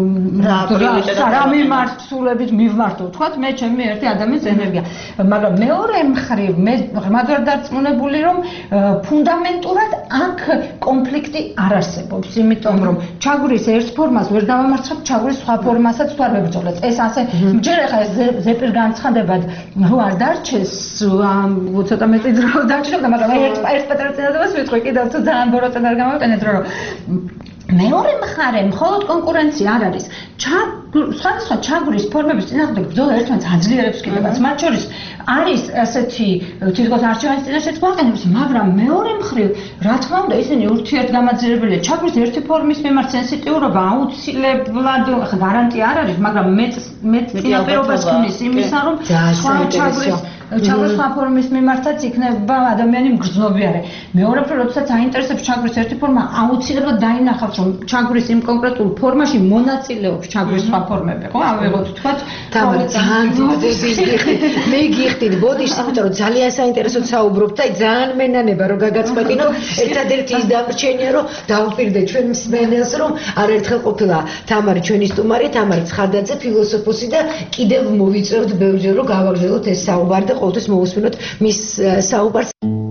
რა მიმართულებით მივმართო, თქვათ მე ჩემი ერთი ადამიანის ენერგია, მაგრამ მეორე მხრივ მე ღრმად ვარ დარწმუნებული, რომ ფუნდამენტურად აქ კონფლიქტი არ არსებობს, იმიტომ რომ ჩაგვრის ერთ ფორმას ვერ დავამარცხებ, ჩაგვრის სხვა ფორმასაც თუ არ ვებრძოლეთ. ეს ასე ჯერ ახლა ზეპირ განცხადება რო არ დარჩეს, ცოტა მეტი დრო დარჩენდა, მაგრამ ერთ ერთ პატარა წინადადებას ვიტყვი კიდევ თუ ძალიან ბორო წინა არ გამოვიტანეთ, რომ მეორე მხარე მხოლოდ კონკურენცია არ არის. სხვადასხვა ჩაგვრის ფორმების წინააღმდეგ ბრძოლა ერთმანეთს აძლიერებს კიდევაც. მათ შორის არის ასეთი თითქოს არჩევანის წინაშეც გვაყენებს, მაგრამ მეორე მხრივ, რა თქმა უნდა, ისინი ურთიერთგამაძლიერებელია. ჩაგვრის ერთი ფორმის მიმართ სენსიტიურობა აუცილებლად გარანტია არ არის, მაგრამ მეც მეც წინაპირობას ქმნის იმისა, რომ სხვა ჩაგვრის ჩაგვრის სხვა ფორმის მიმართაც იქნება ადამიანი მგრძნობიარე. მეორე მხრივ, როდესაც აინტერესებს ჩაგვრის ერთი ფორმა, აუცილებლად დაინახავს, რომ ჩაგვრის იმ კონკრეტულ ფორმაში მონაწილეობს ჩაგვრის სხვა ფორმები, ხო? ავიღოთ თქვათ, თამარ ძალიან დიდი მე გიხდით ბოდიშს, იმიტომ რომ ძალიან საინტერესოდ საუბრობთ და ძალიან მენანება რომ გაგაწყვეტინო, ერთადერთი ის დამრჩენია, რომ დავუპირდე ჩვენ მსმენელს, რომ არაერთხელ ყოფილა თამარი ჩვენი სტუმარი, თამარი ცხადაძე, ფილოსოფოსი და კიდევ მოვიწევთ ბევრჯერ რომ გავაგრძელოთ ეს საუბარი და ყოველთვის მოვუსმინოთ მის საუბარს.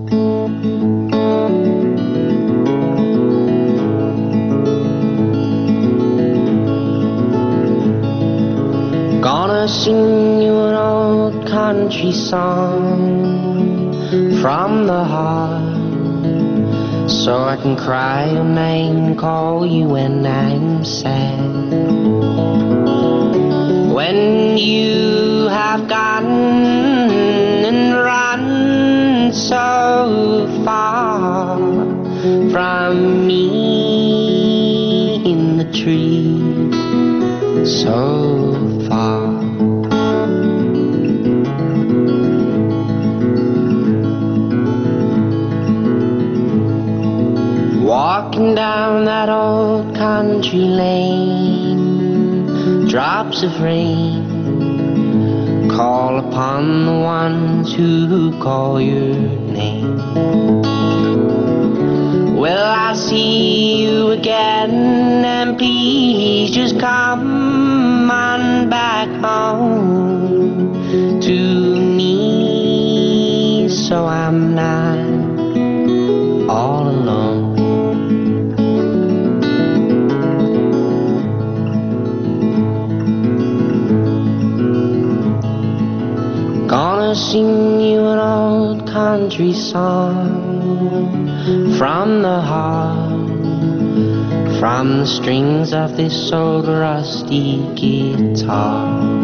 Gonna sing you an old country song from the heart, so I can cry your name, call you when I'm sad. When you have gone and run so far from me in the trees, so far. Walking down that old country lane, drops of rain call upon the ones who call your name. Will I see you again? And please just come on back home to me, so I'm not all alone. Gonna sing you an old country song from the heart, from the strings of this old rusty guitar.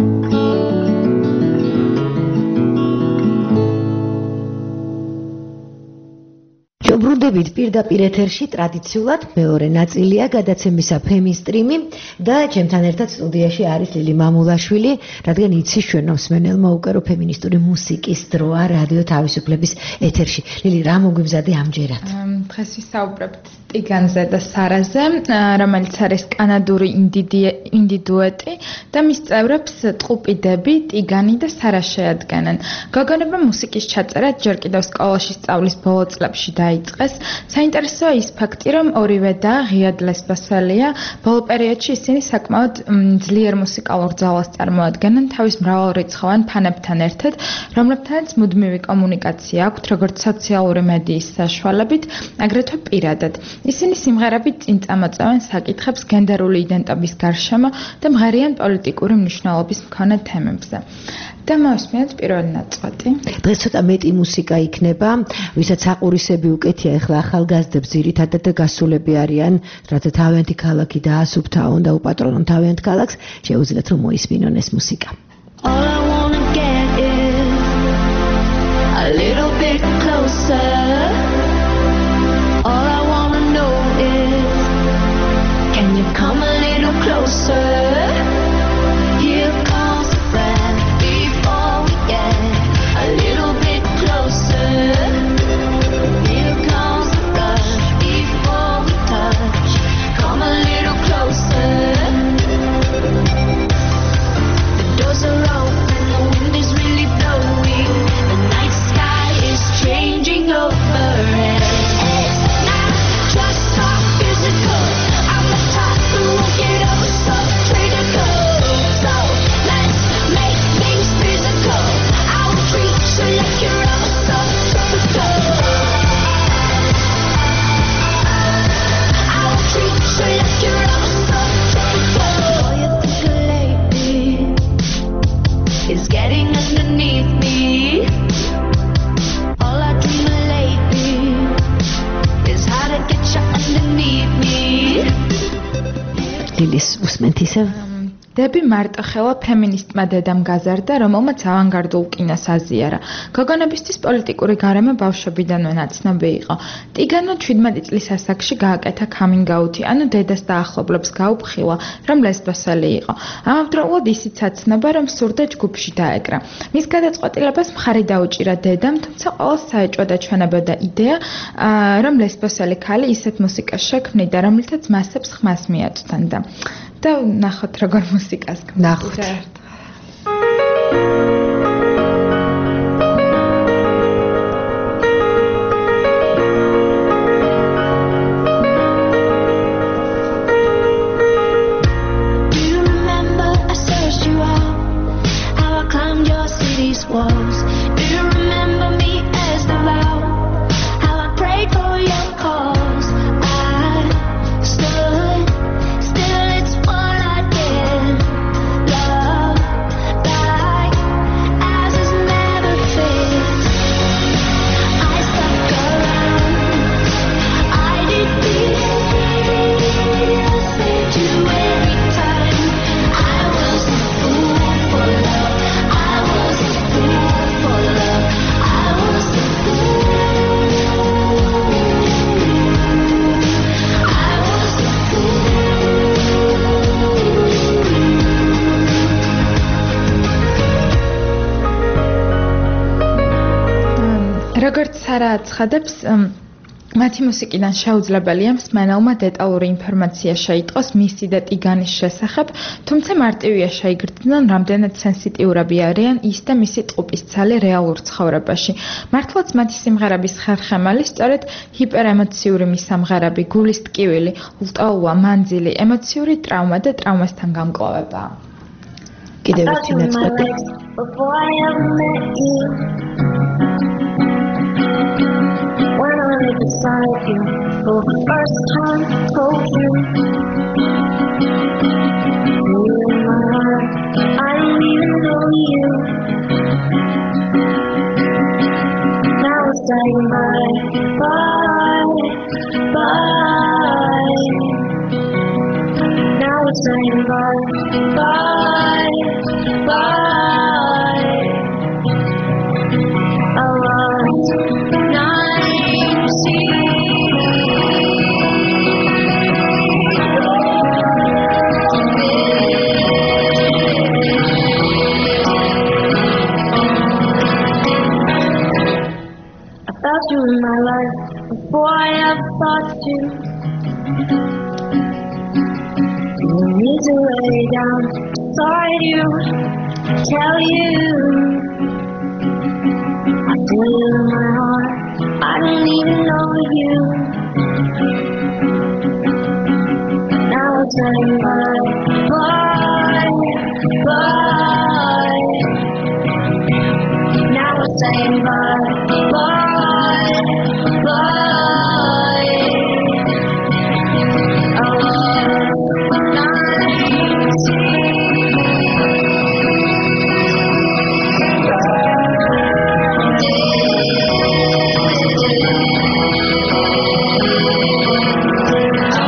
ბრუნდებით პირდაპირ ეთერში ტრადიციულად მეორე ნაწილია გადაცემისა ფემისტრიმი და ჩემთან ერთად სტუდიაში არის ლილი მამულაშვილი, რადგან იცის ჩვენ მსმენელმა უკვე რომ ფემინისტური მუსიკის დროა რადიო თავისუფლების ეთერში. ლილი, რა მოგვიბზადი ამჯერად? დღეს ვისაუბრებთ ტიგანზე და სარაზე, რომელიც არის კანადური ინდი დუეტი და მის წევრებს ტყუპიდები, ტიგანი და სარა შეადგენენ. გოგონებმა მუსიკის ჩაწერა ჯერ კიდევ სკოლაში სწავლის ბოლო წლებში დაიწყეს. საინტერესოა ის ფაქტი, რომ ორივე და ღიად ლესბოსელია. ბოლო პერიოდში ისინი საკმაოდ ძლიერ მუსიკალურ ძალას წარმოადგენენ თავის მრავალრიცხოვან ფანებთან ერთად, რომლებთანაც მუდმივი კომუნიკაცია აქვთ როგორც სოციალური მედიის საშუალებით, აგრეთვე პირადად. ისინი სიმღერებით წინ წამოწევენ საკითხებს გენდერული იდენტობის გარშემო და მღერიან პოლიტიკური მნიშვნელობის მქონე თემებზე. და მოვისმინოთ პირველი ნაწყვეტი. დღეს ცოტა მეტი მუსიკა იქნება, ვისაც აყურისები უკეთია ახლა ახალგაზრდებს ძირითადად და გასულები არიან, რათა თავიანთი ქალაქი დაასუფთავონ და უპატრონონ თავიანთ ქალაქს, შეუძლიათ რომ მოისმინონ ეს მუსიკა. All I wanna get is closer. All I wanna know is, can you come a little closer? Here comes a friend before we get a little bit closer. Here comes a rush before we touch. Come a little closer. The doors are open, the wind is really blowing. The night sky is changing overhead. It's not just so physical. I'm the type who won't get over so critical. So let's make things physical. I will treat you like you're ever so typical. I will treat you like you're ever so typical. All you think of lately is getting underneath me. All I dream of lately is how to get you underneath me. ლილის უსმენთ ისევ დები მარტოხელა ფემინისტმა დედამ გაზარდა, რომელმაც ავანგარდულ კინოს აზიარა. გოგონებისთვის პოლიტიკური გარემო ბავშვობიდანვე ნაცნობი იყო. ტიგანო შვიდმეტი წლის ასაკში გააკეთა coming out-ი, ანუ დედას და ახლობლებს გაუფხილა, რომ ლესბოსელი იყო. ამავდროულად ისიც აცნობა, რომ სურდა ჯგუფში დაეკრა. მის გადაწყვეტილებას მხარი დაუჭირა დედამ, თუმცა ყოველს საეჭვო დაჩვენებოდა იდეა, რომ ლესბოსელი ქალი ისეთ მუსიკას შექმნიდა, რომლითაც მასებს ხმას მიაწვდანდა. და ნახოთ როგორ მუსიკას ნახოთ. Do you remember I searched you out? How I climbed your city's walls? Do you remember me as the vow? How I prayed for your cause? I stood still, it's what I did. Love like as is never fixed. I stuck around. I did this to every time. I was a fool for love. I was a fool for love. I was a fool. I was a როგორც სარა აცხადებს, მათი მუსიკიდან შეუძლებელია მსმენელმა დეტალური ინფორმაცია შეიტყოს მისი და ტიგანის შესახებ, თუმცა მარტივია შეიგრძნონ, რამდენად სენსიტიურები არიან ის და მისი ტყუპის ცალი რეალურ ცხოვრებაში. მართლაც მათი სიმღერების ხერხემალი სწორედ ჰიპერემოციური მისამღერები, გულის ტკივილი, ლტოლვა, მანძილი, ემოციური travma და ტრავმასთან გამკლავებაა. კიდევ ერთი ნაწყვეტი. before I ever met you. When I was beside you for the first time, told you you in my heart. I don't even know you. Now it's saying bye, bye, bye. Now it's saying bye, bye, bye. I was nineteen. I felt you in my life before I ever thought to. You need to lay down beside you, tell you I feel you in my heart. I don't even know you. Now I'm saying bye, bye, bye. Now I'm saying bye, bye, bye. I was nineteen.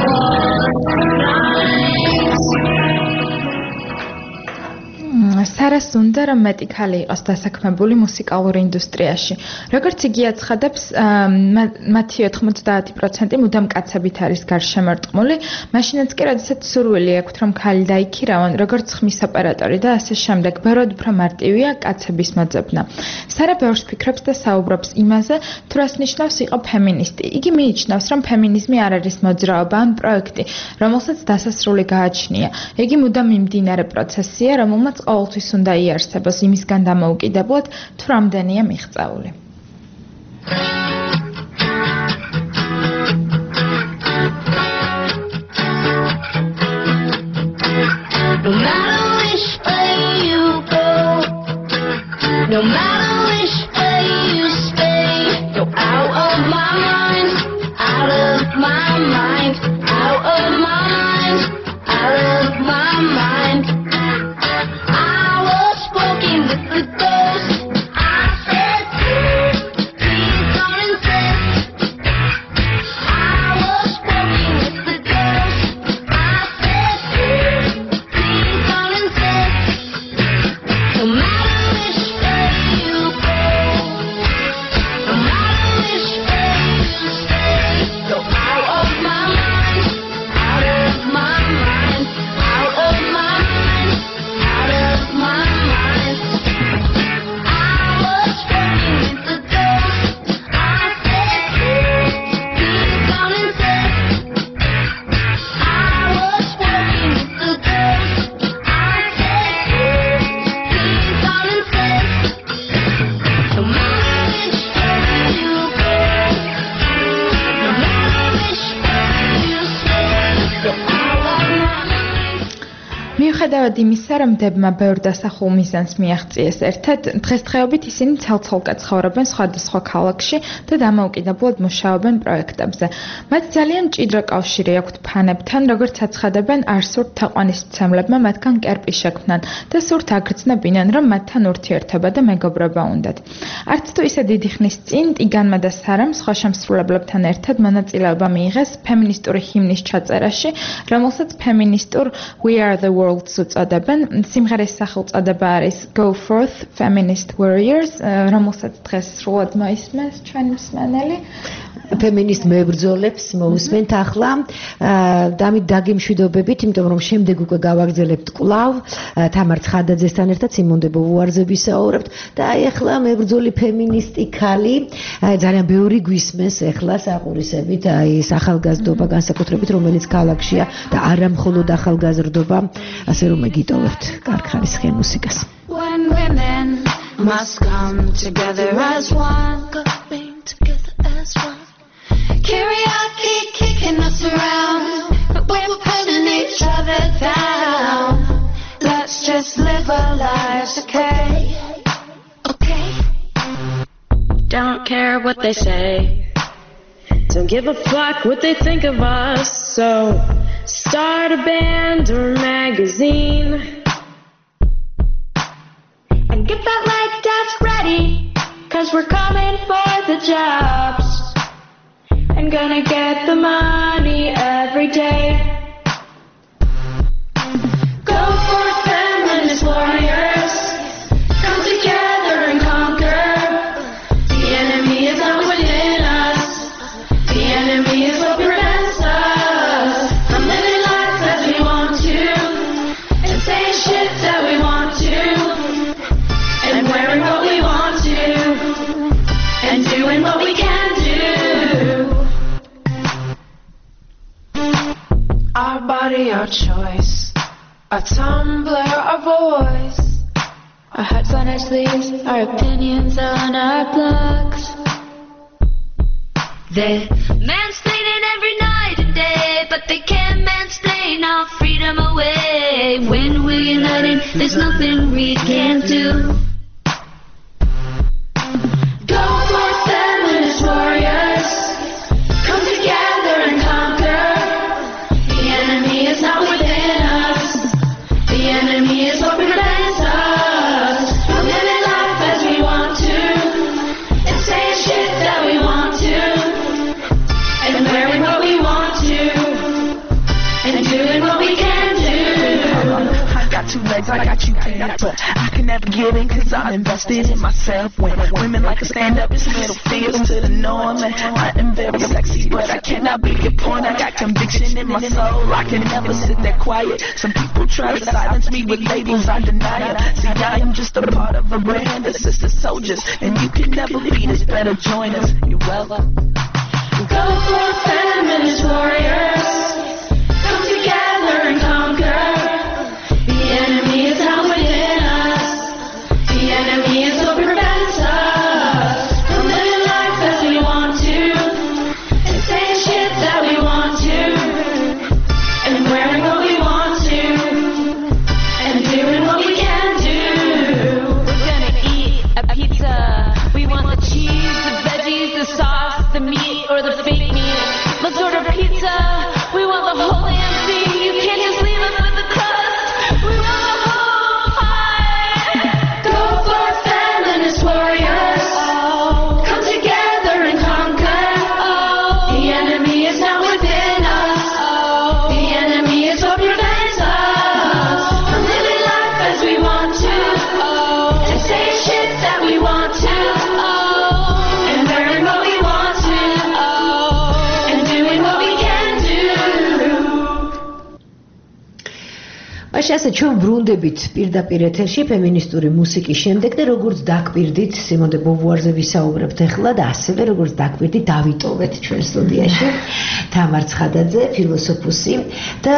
სარა დღეს უნდა რომ მეტი ქალი იყოს დასაქმებული მუსიკალურ ინდუსტრიაში. როგორც იგი აცხადებს, მათი ოთხმოცდაათი პროცენტი მუდამ კაცებით არის გარშემორტყმული, მაშინაც კი როდესაც სურვილი აქვთ რომ ქალი დაიქირავონ, როგორც ხმის ოპერატორი და ასე შემდეგ, ბევრად უფრო მარტივია კაცების მოძებნა. სარა ბევრს ფიქრობს და საუბრობს იმაზე, თუ რას ნიშნავს იყო ფემინისტი. იგი მიიჩნევს, რომ ფემინიზმი არ არის მოძრაობა ან პროექტი, რომელსაც დასასრული გააჩნია. იგი მუდამ მიმდინარე პროცესია, რომელმაც ყოველთვის უნდა იარსებოს იმისგან დამოუკიდებლად, თუ რამდენია მიღწეული. No matter which way you go, no matter which way you stay, you're out of my mind, out of my mind, out of my mind, out of my mind. I was walking with the ghost. I said, please don't insist. I was walking with the ghost. I said, please don't insist. No matter which way you go, no matter which way you stay, you're out of my mind, out of my mind, out of my mind, out of my mind. I was walking with the ghost. I said, please don't insist. I was walking with the ghost. I said, please don't insist. No matter which way you go, no matter which way you stay, you're out of my mind. მიუხედავად იმისა, რომ დებმა ბევრ დასახულ მიზანს მიაღწიეს ერთად, დღესდღეობით ისინი ცალ-ცალკე ცხოვრობენ სხვადასხვა ქალაქში და დამოუკიდებლად მუშაობენ პროექტებზე. მათ ძალიან მჭიდრო კავშირი აქვთ ფანებთან, როგორც აცხადებენ, არ სურთ თაყვანისმცემლებმა მათგან კერპი შექმნან და სურთ აგრძნებინან, რომ მათთან ურთიერთობა და მეგობრობა უნდათ. არც თუ ისე დიდი ხნის წინ ტიგანმა და სარამ სხვა შემსრულებლებთან ერთად მონაწილეობა მიიღეს ფემინისტური ჰიმნის ჩაწერაში, რომელსაც ფემინისტურ We Are the World უწოდებენ. სიმღერის სახელწოდება არის Go Forth Feminist Warriors, რომელსაც დღეს სრულად მოისმენს ჩვენი მსმენელი. ფემინისტ მებრძოლებს მოусმენთ ახლა დამით დაგემშვიდობებით, იმიტომ რომ შემდეგ უკვე გავაგრძელებთ კვლავ თამარ ცხადაძესთან ერთად სიმონდებო უარზების საუბრებთ და აი ახლა მებრძოლი ფემინისტი ქალი ძალიან ბევრი გვისმენს ახლა საყურისებით აი ახალგაზრდობა განსაკუთრებით რომელიც ქალაქშია და არა მხოლოდ ახალგაზრდობა, ასე რომ მეგიტოვებთ კარგ ხარისხიან მუსიკას. When women must come together as one, coming together as one. Karaoke kicking us around, but we're putting each other down. Let's just live our lives, okay? Okay. Don't care what they say. Don't give a fuck what they think of us. So start a band or magazine And get that leg desk ready, cause we're coming for the jobs. And gonna get the money every day. Go for feminist warriors. Come together and conquer. The enemy is not within us. The enemy is what prevents us from living life as we want to, and saying shit that we want to, and wearing what we want to, and doing what we can do. Our body, our choice. Our Tumblr, our voice. Our hearts on our sleeves, our opinions on our blogs. They're mansplaining every night and day, but they can't mansplain our freedom away. When we're united, there's nothing we can't do. Go for feminist warriors. Come together and conquer. The enemy is not within us. The enemy is what prevents us from living life as we want to, and saying shit that we want to, and wearing what we want to, and doing what we can do. I got got two legs, I got you pinned up, but I can never give in cause I'm invested in myself. When women like to stand up, it's middle fingers to the norm. And I am very sexy, but I cannot be your pawn. I got conviction in my soul, I can never sit there quiet. Some people try to silence me with labels, I deny it. See, I am just a part of a brand of sister soldiers, and you can never beat us, better join us. You're welcome. Go for feminist warriors, come together and conquer. The enemy is not within us, the enemy is what prevents us from living life as we want to, and saying shit that we want to, and wearing what we want to, and doing what we can do. We're gonna eat a pizza, we want the cheese, the veggies, the sauce, the meat, or the fake meat. Let's order pizza, we want the whole damn thing. You can't just leave us with the crust, we want the whole pie. Go for feminist warriors, come together and conquer. The enemy is not within us, the enemy is what prevents us from living life as we want to, and saying shit that we want to, and wearing what we want to, and doing what we can do. მაშინ ასე ჩვენ ბრუნდებით პირდაპირ ეთერში ფემინისტური მუსიკის შემდეგ და როგორც დაგპირდით სიმონ დე ბოვუარზე ვისაუბრებთ ახლა და ასევე როგორც დაგპირდით დავიტოვეთ ჩვენ სტუდიაში თამარ ცხადაძე ფილოსოფოსი და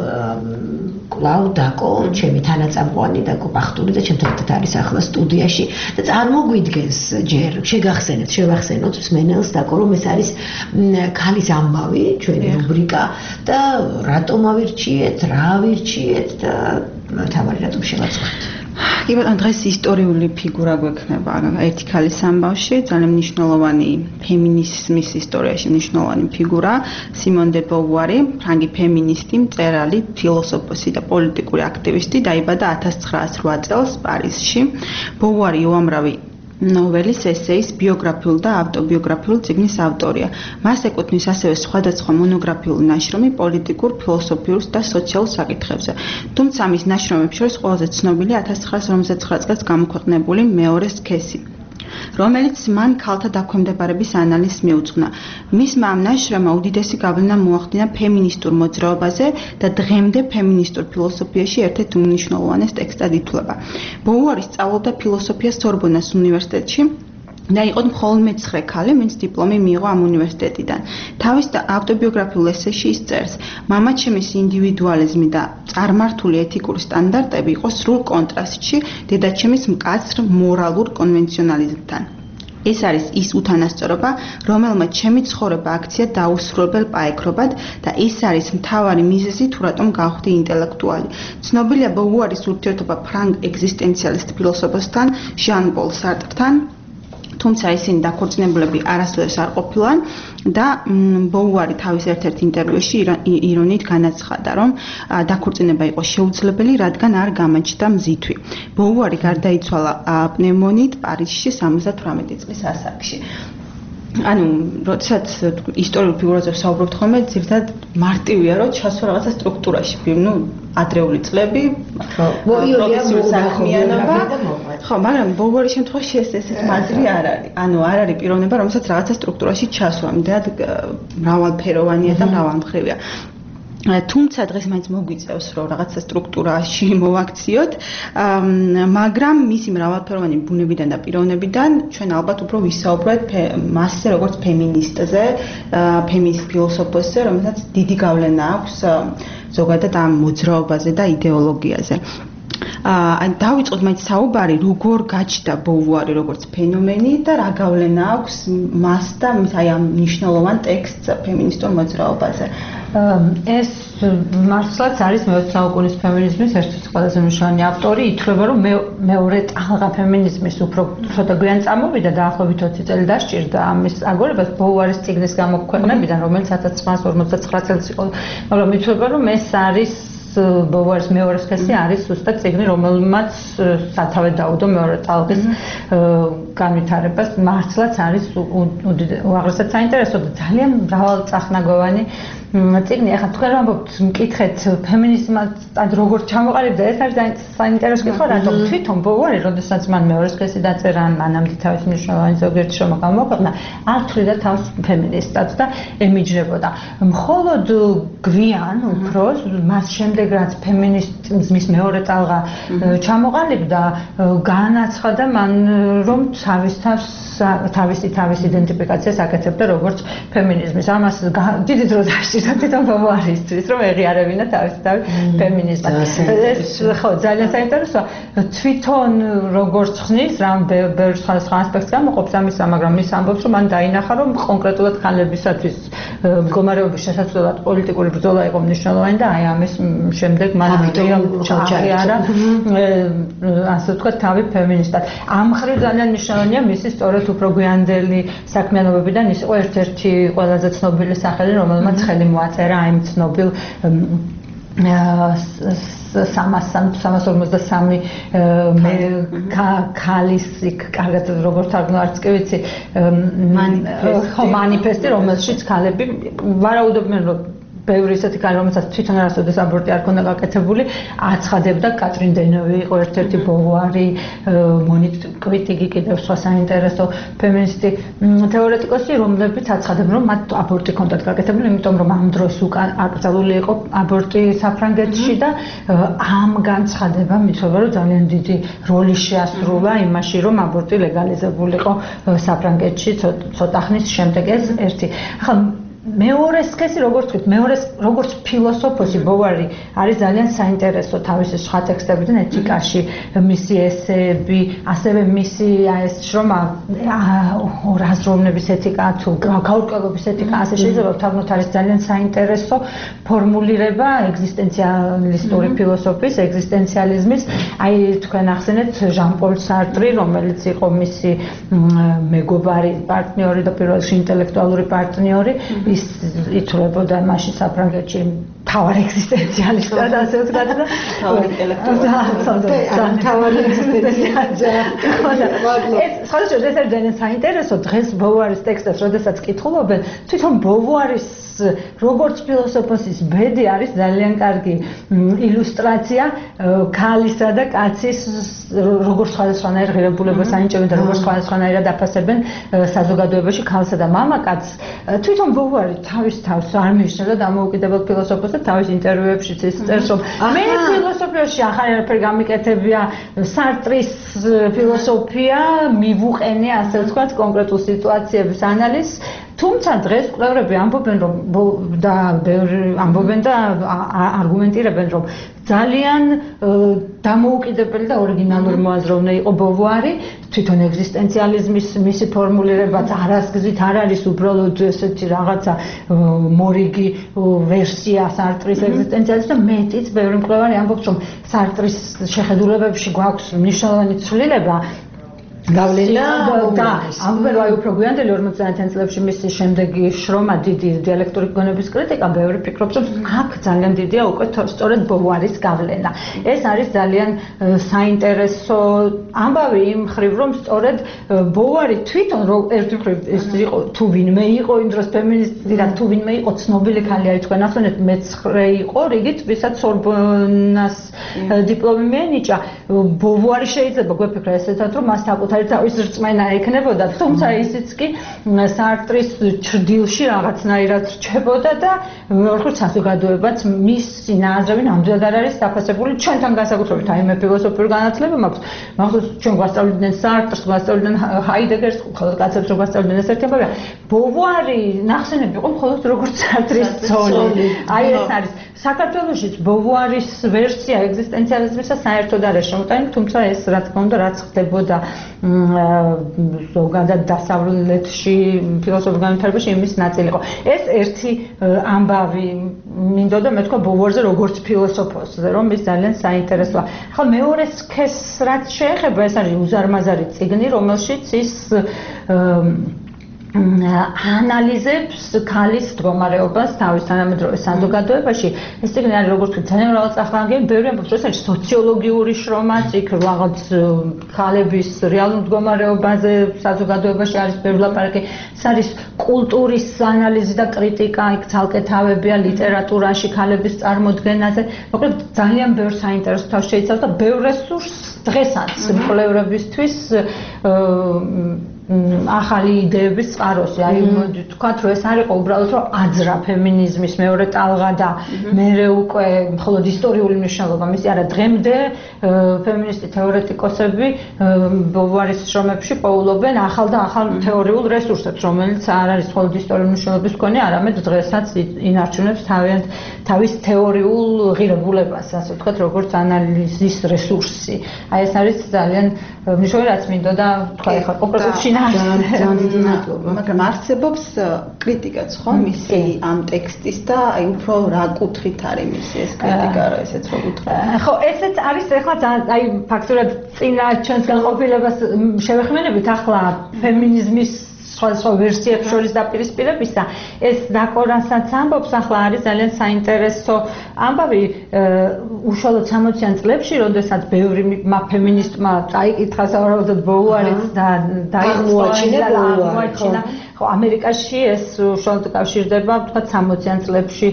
კлау დაკო ჩემი თანაწამყვანი დაკო ბახტური და ჩემთან ერთად არის ახლა სტუდიაში და წარმოგვიდგენს ჯერ შეგახსენებთ შევახსენოთ მსმენელს დაკო რომ ეს არის ქალის ამბავი ჩვენი რუბრიკა და რატომ ავირჩიეთ რა ავირჩიეთ და თამარი რატომ შევაწყოთ კი ბატონო დღეს ისტორიული ფიგურა გვექნება ერთი ქალის ამბავში ძალიან მნიშვნელოვანი ფემინიზმის ისტორიაში მნიშვნელოვანი ფიგურა სიმონ დე ბოვუარი ფრანგი ფემინისტი მწერალი ფილოსოფოსი და პოლიტიკური აქტივისტი დაიბადა ათას ცხრაას რვა წელს პარიზში ბოვუარი უამრავი ნოველის, ესეის, ბიოგრაფიული და ავტობიოგრაფიული წიგნის ავტორია. მას ეკუთვნის ასევე სხვადასხვა მონოგრაფიული ნაშრომი პოლიტიკურ, ფილოსოფიურ და სოციალურ საკითხებზე. თუმცა მის ნაშრომებს შორის ყველაზე ცნობილია ათას ცხრაას ორმოცდათცხრა წელს გამოქვეყნებული მეორე სქესი, რომელიც მან ქალთა დაქვემდებარების ანალიზს მიუძღვნა. მისმა ამ ნაშრომმა უდიდესი გავლენა მოახდინა ფემინისტურ მოძრაობაზე და დღემდე ფემინისტურ ფილოსოფიაში ერთ-ერთ უმნიშვნელოვანეს ტექსტად ითვლება. ბოვუარი სწავლობდა ფილოსოფიას სორბონას უნივერსიტეტში და იყო მხოლოდ მეცხრე ქალი, ვინც დიპლომი მიიღო ამ უნივერსიტეტიდან. თავის ავტობიოგრაფიულ ესეში ის წერს: მამაჩემის ინდივიდუალიზმი და წარმართული ეთიკური სტანდარტები იყო სრულ კონტრასტში დედაჩემის მკაცრ მორალურ კონვენციონალიზმთან. ეს არის ის უთანასწორობა, რომელმაც ჩემი ცხოვრება აქცია დაუსრულებელ პაექრობად და ეს არის მთავარი მიზეზი თუ რატომ გავხდი ინტელექტუალი. ცნობილია ბოვუარის ურთიერთობა ფრანგ ეგზისტენციალისტ ფილოსოფოსთან, ჟან პოლ სარტრთან, თუმცა ისინი დაქორწინებულები არასდროს არ ყოფილან და ბოვუარი თავის ერთ-ერთ ინტერვიუში ირონიით განაცხადა, რომ დაქორწინება იყო შეუძლებელი, რადგან არ გამაჩნდა მზითვი. ბოვუარი გარდაიცვალა პნევმონიით პარიზში სამოცდათვრამეტი წლის ასაკში. ანუ, როდესაც ისტორიულ ფიგურაზე ვსაუბრობთ ხოლმე, ძირითადად მარტივია, რომ ჩასვა რაღაცა სტრუქტურაში, ნუ ადრეული წლები, პროფესიული საქმიანობა. ხო, მაგრამ ბოვუარის შემთხვევაში ეს ესეთ მაზრი არ არის. ანუ არ არის პიროვნება, რომელსაც რაღაცა სტრუქტურაში ჩასვა, იმდენად მრავალფეროვანია და მრავალმხრივია. თუმცა დღეს მაინც მოგვიწევს რომ რაღაცა სტრუქტურაში მოვაქციოთ, მაგრამ მისი მრავალფეროვანი ბუნებიდან და პიროვნებიდან ჩვენ ალბათ უფრო ვისაუბრეთ მასზე როგორც ფემინისტზე, ფემინისტ ფილოსოფოსზე, რომელსაც დიდი გავლენა აქვს ზოგადად ამ მოძრაობაზე და იდეოლოგიაზე. აა დავიწყოთ მაინც საუბარი როგორ გაჩნდა ბოვუარი როგორც ფენომენი და რა გავლენა აქვს მას და აი ამ მნიშვნელოვან ტექსტს ფემინისტურ მოძრაობაზე. ეს მართლაც არის მეოცე საუკუნის ფემინიზმის ერთ-ერთი ყველაზე მნიშვნელოვანი ავტორი. ითვლება, რომ მეორე ტალღა ფემინიზმის უფრო ცოტა გვიან წამოვიდა და დაახლოებით ოცი წელი დასჭირდა ამის აგორებას ბოვუარის წიგნის გამოქვეყნებიდან, რომელიც ათას ცხრაას ორმოცდათცხრა წელს იყო. მაგრამ ითვლება, რომ ეს არის ბოვუარის მეორე სქესი არის ზუსტად წიგნი, რომელმაც სათავე დაუდო მეორე ტალღის განვითარებას მართლაც არის უაღრესად საინტერესო და ძალიან მრავალწახნაგოვანი წიგნი. ახლა თქვენ რომ ამბობთ, მკითხეთ ფემინიზმად როგორ ჩამოყალიბდა, ეს არის საინტერესო კითხვა, რატომ თვითონ ბოვარი, როდესაც მან მეორეს სქესი დაწერა, მანამდე თავის მნიშვნელოვანი ზოგიერთი შრომა გამოაქვეყნა, არ თვლიდა თავს ფემინისტად და ემიჯრებოდა. მხოლოდ გვიან უფრო მას შემდეგ რაც ფემინიზმის მეორე ტალღა ჩამოყალიბდა, განაცხადა მან რომ თავის თავს თავისი თავის იდენტიფიკაციას აკეთებდა როგორც ფემინიზმის. ამას დიდი დრო დაჭირდა თვითონ ბოვარისთვის, რომ ეღიარებინა თავისი თავი ფემინიზმად. ეს ხო ძალიან საინტერესოა. თვითონ როგორც ხსნის, რამ ბევრი სხვადასხვა ასპექტს გამოყოფს ამისა, მაგრამ ის ამბობს, რომ მან დაინახა, რომ კონკრეტულად ქალებისათვის მდგომარეობის შესაძლებლად პოლიტიკური ბრძოლა იყო მნიშვნელოვანი და აი ამის შემდეგ მან ჩააყარა ასე ვთქვათ თავი ფემინისტად. ამ მხრივ ძალიან მნიშვნელოვანია მისი სწორედ უფრო გვიანდელი საქმიანობებიდან ის იყო ერთ-ერთი ყველაზე ცნობილი სახელი, რომელმაც ხელი მოაწერა აი ცნობილ სამას ორმოცდასამი ქალის იქ კარგად როგორ თარგმნა არც კი ვიცი მანიფესტი, რომელშიც ქალები ვარაუდობდნენ რომ ბევრი ისეთი ქალი, რომელსაც თვითონ არასოდეს აბორტი არ ქონდა გაკეთებული, აცხადებდა. კატრინ დენოვი იყო ერთ-ერთი ბოვარი, მონიკ კვიტიგი კიდევ სხვა საინტერესო ფემინისტი თეორეტიკოსი, რომლებიც აცხადებდნენ, რომ მათ აბორტი ქონდათ გაკეთებული, იმიტომ რომ ამ დროს უკან აკრძალული იყო აბორტი საფრანგეთში და ამ განცხადებამ იცოდა, რომ ძალიან დიდი როლი შეასრულა იმაში, რომ აბორტი ლეგალიზებულიყო საფრანგეთში ცოტა ხნის შემდეგ. ეს ერთი. ახლა მეორე სქესი როგორც ვთქვით, მეორე როგორც ფილოსოფოსი ბოვარი არის ძალიან საინტერესო თავისი სხვა ტექსტებიდან ეთიკაში, მისი ესეები, ასევე მისი ეს შრომა ორაზროვნების ეთიკა თუ გაურკვევლობის ეთიკა, ასე შეიძლება ვთქვათ, არის ძალიან საინტერესო ფორმულირება ეგზისტენციალისტური ფილოსოფიის, ეგზისტენციალიზმის. აი თქვენ ახსენეთ ჟან-პოლ სარტრი, რომელიც იყო მისი მეგობარი, პარტნიორი და პირველ რიგში ინტელექტუალური პარტნიორი. ის ითვლებოდა მაშინ საფრანგეთში თავარ ეგზისტენციალისტად, ასე ვთქვათ და თავარ ინტელექტუალისტად, თავარ ეგზისტენციალისტად. ეს სხვადასხვა ეს არის ძალიან საინტერესო დღეს ბოვარის ტექსტებს, როდესაც კითხულობენ, თვითონ ბოვარის როგორც ფილოსოფოსის ბედი არის ძალიან კარგი ილუსტრაცია ქალისა და კაცის როგორც სხვადასხვანაირ ღირებულებას ანიჭებენ და როგორც სხვადასხვანაირად აფასებენ საზოგადოებაში ქალსა და მამაკაცს. თვითონ ბოვარი თავის თავს არ მიიჩნევდა და დამოუკიდებელ ფილოსოფოსად თავის ინტერვიუებშიც ის წერს, რომ მე ფილოსოფიაში ახალი არაფერი გამიკეთებია, სარტრის ფილოსოფია მივუყენე, ასე ვთქვათ, კონკრეტულ სიტუაციების ანალიზს. თუმცა დღეს კვლევრები ამბობენ რომ და ამბობენ და არგუმენტირებენ რომ ძალიან დამოუკიდებელი და ორიგინალური მოაზროვნე იყო ბოვარი, თვითონ ეგზისტენციალიზმის მისი ფორმულირებაც არასგზით არ არის უბრალოდ ესეთი რაღაცა მორიგი ვერსია სარტრის ეგზისტენციალიზმის და მეტიც ბევრი მკვლევარი ამბობს რომ სარტრის შეხედულებებში გვაქვს მნიშვნელოვანი ცვლილება გავლენა და ამბობენ რომ უფრო გვიანდელი ორმოცდაათიან წლებში მისი შემდეგი შრომა დიდი დიალექტური გონების კრიტიკა ბევრი ფიქრობს რომ აქ ძალიან დიდია უკვე სწორედ ბოვარის გავლენა. ეს არის ძალიან საინტერესო ამბავი იმ მხრივ რომ სწორედ ბოვარი თვითონ ერთი მხრივ ეს იყო თუ ვინმე იყო იმ დროს ფემინისტი და თუ ვინმე იყო ცნობილი ქალი არის თქვენ ახსენეთ მეცხრე იყო რიგით ვისაც სორბონას დიპლომი მიენიჭა. ბოვარი შეიძლება გვეფიქრა ესეთად რომ მას საკუთარი თავის რწმენა ექნებოდა, თუმცა ისიც კი სარტრის ჭრდილში რაღაცნაირად რჩებოდა და როგორც საზოგადოებაც მისი ნაზრები ნამდვილად არ არის დაფასებული ჩვენთან განსაკუთრებით აი მე ფილოსოფიური განათლება მაქვს. მახსოვს ჩვენ გვასწავლიდნენ სარტრს, გვასწავლიდნენ ჰაიდეგერს, ხოლო კაცებს რო გვასწავლიდნენ ეს ერთი ამბავია. ბოვარი ნახსენები იყო მხოლოდ როგორც სარტრის ცოლი. აი ეს არის საქართველოშიც ბოვარის ვერსია ეგზისტენციალიზმისა საერთოდ არ არის შემოტანილი, თუმცა ეს რა თქმა უნდა რაც ხდებოდა ზოგადად დასავლეთში ფილოსოფიურ განვითარებაში იმის ნაწილი იყო. ეს ერთი ამბავი მინდოდა მე თქვა ბოვარზე როგორც ფილოსოფოსზე, რომ ის ძალიან საინტერესოა. ახლა მეორე სქესს რაც შეეხება, ეს არის უზარმაზარი წიგნი, რომელშიც ის ანალიზებს ქალის მდგომარეობას თავის თანამედროვე საზოგადოებაში. ეს ციგნი არის როგორც ძალიან მრავალწლოვანი, ბევრი ამბობს, რომ ეს სოციოლოგიური შრომაც, იქ რაღაც ქალების რეალურ მდგომარეობაზე საზოგადოებაში არის ბევრი ლაპარაკი. ეს არის კულტურის ანალიზი და კრიტიკა, იქ ცალკე თავებია ლიტერატურაში ქალების წარმოდგენაზე. მოკლედ ძალიან ბევრ საინტერესო თავს შეიცავს და ბევრ რესურსს დღესაც მკვლევრებისთვის ახალი იდეების წყაროსი. აი თქვათ რომ ეს არ იყო უბრალოდ რომ აძრა ფემინიზმის მეორე ტალღა და მერე უკვე მხოლოდ ისტორიული მნიშვნელობა. მისი არა დღემდე ფემინისტი თეორეტიკოსები ბოვარის შრომებში პოულობენ ახალ და ახალ თეორიულ რესურსებს, რომელიც არ არის მხოლოდ ისტორიული მნიშვნელობის მქონე, არამედ დღესაც ინარჩუნებს თავიანთ თავის თეორიულ ღირებულებას, ასე ვთქვათ, როგორც ანალიზის რესურსი. აი ეს არის ძალიან მნიშვნელოვანი, რაც მინდოდა თქვა ახლა კონკრეტულად ძალიან დიდი მადლობა. მაგრამ არსებობს კრიტიკაც ხო მისი ამ ტექსტის და აი უფრო რა კუთხით არის მისი ეს კრიტიკა, რა ესეც რო უთხრა. ხო, ესეც არის ახლა აი ფაქტურად წინა ჩვენს განყოფილებას შევეხმიანებით ახლა ფემინიზმის სხვადასხვა ვერსიებს შორის დაპირისპირებისა. ეს დაკორანსაც ამბობს, ახლა არის ძალიან საინტერესო ამბავი უშუალოდ სამოციან წლებში, როდესაც ბევრი ფემინისტმა წაიკითხა სავარაუდოდ ბოუარიც და დააღმოაჩინა. ხო, ამერიკაში ეს უშუალოდ კავშირდება, თქვათ სამოციან წლებში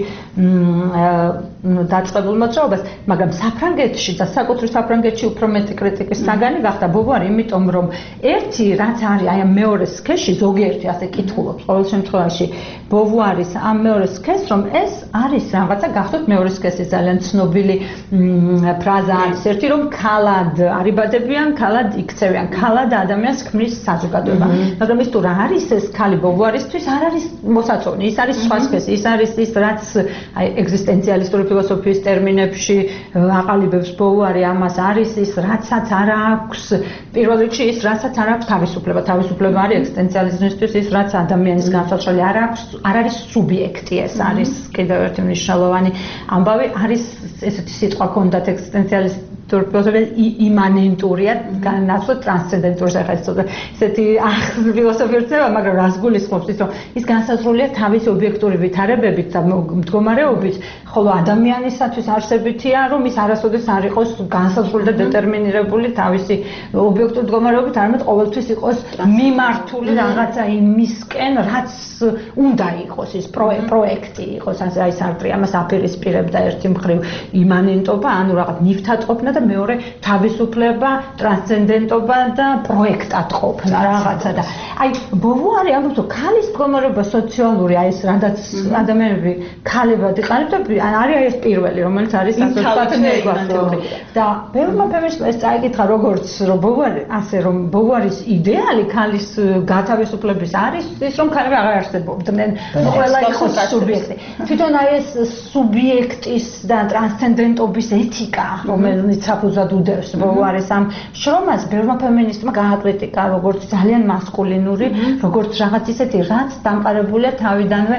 დაწყებულ მოძრაობას, მაგრამ საფრანგეთში და საკუთრივ საფრანგეთში უფრო მეტი კრიტიკის საგანი გახდა ბოვუარი, იმიტომ რომ ერთი რაც არის აი ამ მეორე სქესში ზოგიერთი ასე კითხულობს ყოველ შემთხვევაში ბოვუარის ამ მეორე სქესს, რომ ეს არის რაღაცა გახდოთ მეორე სქესი ძალიან ცნობილი ფრაზა არის ერთი რომ ქალად არიბადებიან, ქალად იქცევიან, ქალად ადამიანს ქმნის საზოგადოება. მაგრამ ის თუ რა არის ეს ქალი ბოვუარისთვის არ არის მოსაწონი, ის არის სხვა სქესი, ის არის ის რაც აი ეგზისტენციალისტური ფილოსოფიის ტერმინებში აყალიბებს ბოვუარი, ამას არის ის რაცაც არ აქვს პირველ რიგში ის რასაც არ აქვს თავისუფლება. თავისუფლება არის ეგზისტენციალიზმისთვის ის რაც ადამიანის განსაცვლელი არ აქვს, არ არის სუბიექტი, ეს არის კიდევ ერთი მნიშვნელოვანი ამბავი, არის ესეთი სიტყვა ჰქონდათ ეგზისტენციალისტ ფილოსოფია იმანენტურია, განსხვავებით ტრანსცენდენტურს ახლა ეცოდა. ესეთი ფილოსოფია რწევა, მაგრამ რას გულისხმობს ის, რომ ის განსაზღვრულია თავის ობიექტური ვითარებებით და მდგომარეობით, ხოლო ადამიანისათვის არსებითია, რომ ის არასოდეს არ იყოს განსაზღვრული და დეტერმინირებული თავისი ობიექტური მდგომარეობით, არამედ ყოველთვის იყოს მიმართული რაღაცა იმისკენ, რაც უნდა იყოს ის პროექტი იყოს, ასე აი სარტრი ამას აპირისპირებდა ერთი მხრივ იმანენტობა, ანუ რაღაც ნივთატყოფნა და მეორე თავისუფლება, ტრანსცენდენტობა და პროექტად ყოფნა რაღაცა და აი ბოვუარი ამბობს რომ ქალის მდგომარეობა სოციალური აი ეს რადაც ადამიანები ქალებად იყარებდა ან არის ეს პირველი რომელიც არის ასოციაციური ნეგატიური და ბევრმა ფემინისტმა ეს წაიკითხა როგორც რომ ბოვუარი ასე რომ ბოვუარის იდეალი ქალის გათავისუფლების არის ის რომ ქალები აღარ არსებობდნენ ყველა იყოს სუბიექტი თვითონ აი ეს სუბიექტის და ტრანსცენდენტობის ეთიკა რომელიც საფუძვლად უდევს ბოვუარის ამ შრომას ბევრმა ფემინისტმა გააკრიტიკა როგორც ძალიან მასკულინური როგორც რაღაც ისეთი რაც დამყარებულია თავიდანვე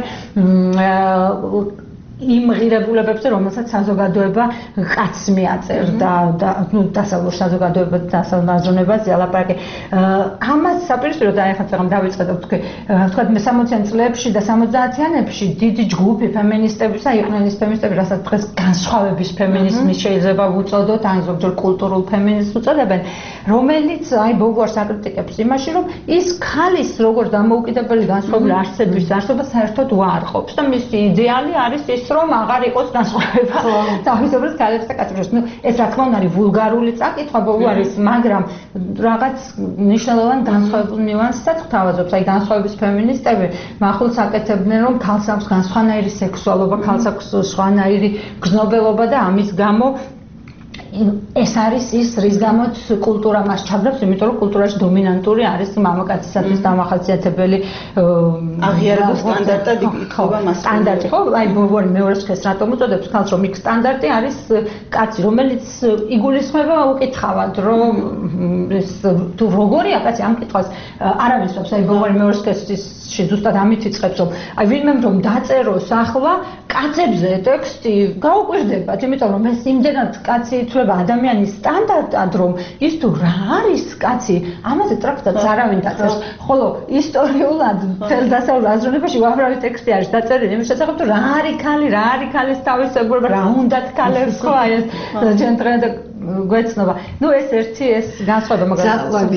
იმ ღირებულებებზე, რომელსაც საზოგადოება კაცს მიაწერდა და ნუ დასავლურ საზოგადოებად დასალმაზრონებას ლაპარაკი. ამას საპირისპიროდ აი ახლა წეგამ დავიწყე და ვთქვი, ვთქვათ სამოციან წლებში და სამოცდაათიანებში დიდი ჯგუფი ფემინისტებისა იყვნენ ის ფემინისტები, რასაც დღეს განსხვავების ფემინიზმი შეიძლება ვუწოდოთ, ან ზოგჯერ კულტურულ ფემინიზმს უწოდებენ, რომელიც აი ბოვუარს აკრიტიკებს იმაში, რომ ის ქალის როგორც დამოუკიდებელი განსხვავებული არსების არსება საერთოდ უარყოფს და მისი იდეალი არის ის რომ აღარ იყოს განსხვავება თავისუფლად ქალებს და კაცებს. ნუ ეს რა თქმა უნდა არის ვულგარული წაკითხვა ბოვუარის, მაგრამ რაღაც მნიშვნელოვან განსხვავებულ ნიუანსსაც გვთავაზობს. აი განსხვავების ფემინისტები მახულს აკეთებდნენ რომ ქალს აქვს განსხვანაირი სექსუალობა, ქალს აქვს სხვანაირი გრძნობელობა და ამის გამო ეს არის ის რის გამოც კულტურა მას ჩაბრებს, იმიტომ რომ კულტურაში დომინანტური არის მამაკაცისათვის დამახასიათებელი აღიარებულ სტანდარტად ითხოვა მას. სტანდარტი ხო? აი ბოვუარი მეორე სქესს რატომ უწოდებს ქალს, რომ იქ სტანდარტი არის კაცი, რომელიც იგულისხმება უკითხავად, რომ ეს თუ როგორია კაცი ამ კითხვას არავინ სწორს, აი ბოვუარი მეორე სქესის ზუსტად ამით იწყებს, რომ აი ვინმე რომ დაწეროს ახლა კაცებზე ტექსტი გაუკვირდებათ, იმიტომ რომ ეს იმდენად კაცი ითולה ადამიანის სტანდარტად, რომ ის თუ რა არის კაცი, ამაზე ტრაქტატს არავინ დაწერს. ხოლო ისტორიულად მთელ დასავლურ აზროვნებაში უამრავი ტექსტი არის დაწერილი იმის შესახებ, თუ რა არის ქალი, რა არის ქალის თავისებურება, რა უნდათ ქალებს ხო აი ეს ჯენტრენა გვეცნობა. ნუ ეს ერთი ეს განსხვავება მაგრამ საყვები.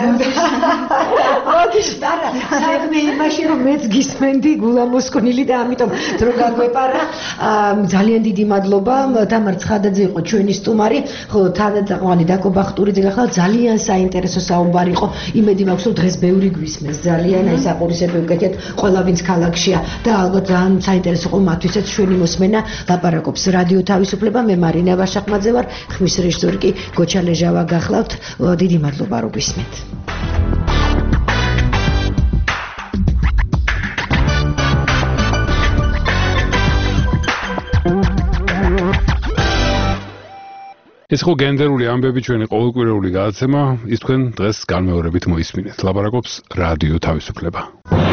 მოდი არა, საერთოდ იმაში რომ მეც გისმენდი გულამოსკვნილი და ამიტომ დრო გაგვეპარა. ძალიან დიდი მადლობა თამარ ცხადაძე იყო ჩვენი სტუმარი. ხო თანადაყვანი დაკო ბახტურიძე გახდა ძალიან საინტერესო საუბარი იყო. იმედი მაქვს რომ დღეს ბევრი გვისმენს ძალიან აი საყურისები უკეთეთ ყველა ვინც ქალაქშია და ალბათ ძალიან საინტერესო იყო მათთვისაც ჩვენი მოსმენა. ლაპარაკობს რადიო თავისუფლება. მე მარინა ვაშახმაძე ვარ. ხმის რეჟისორი კი გოჩა ლეჟავა გახლავთ. დიდი მადლობა რომ გვისმენთ. ეს ხო გენდერული ამბები ჩვენი ყოველკვირეული გადაცემა, ის თქვენ დღეს განმეორებით მოისმინეთ. ლაპარაკობს რადიო თავისუფლება.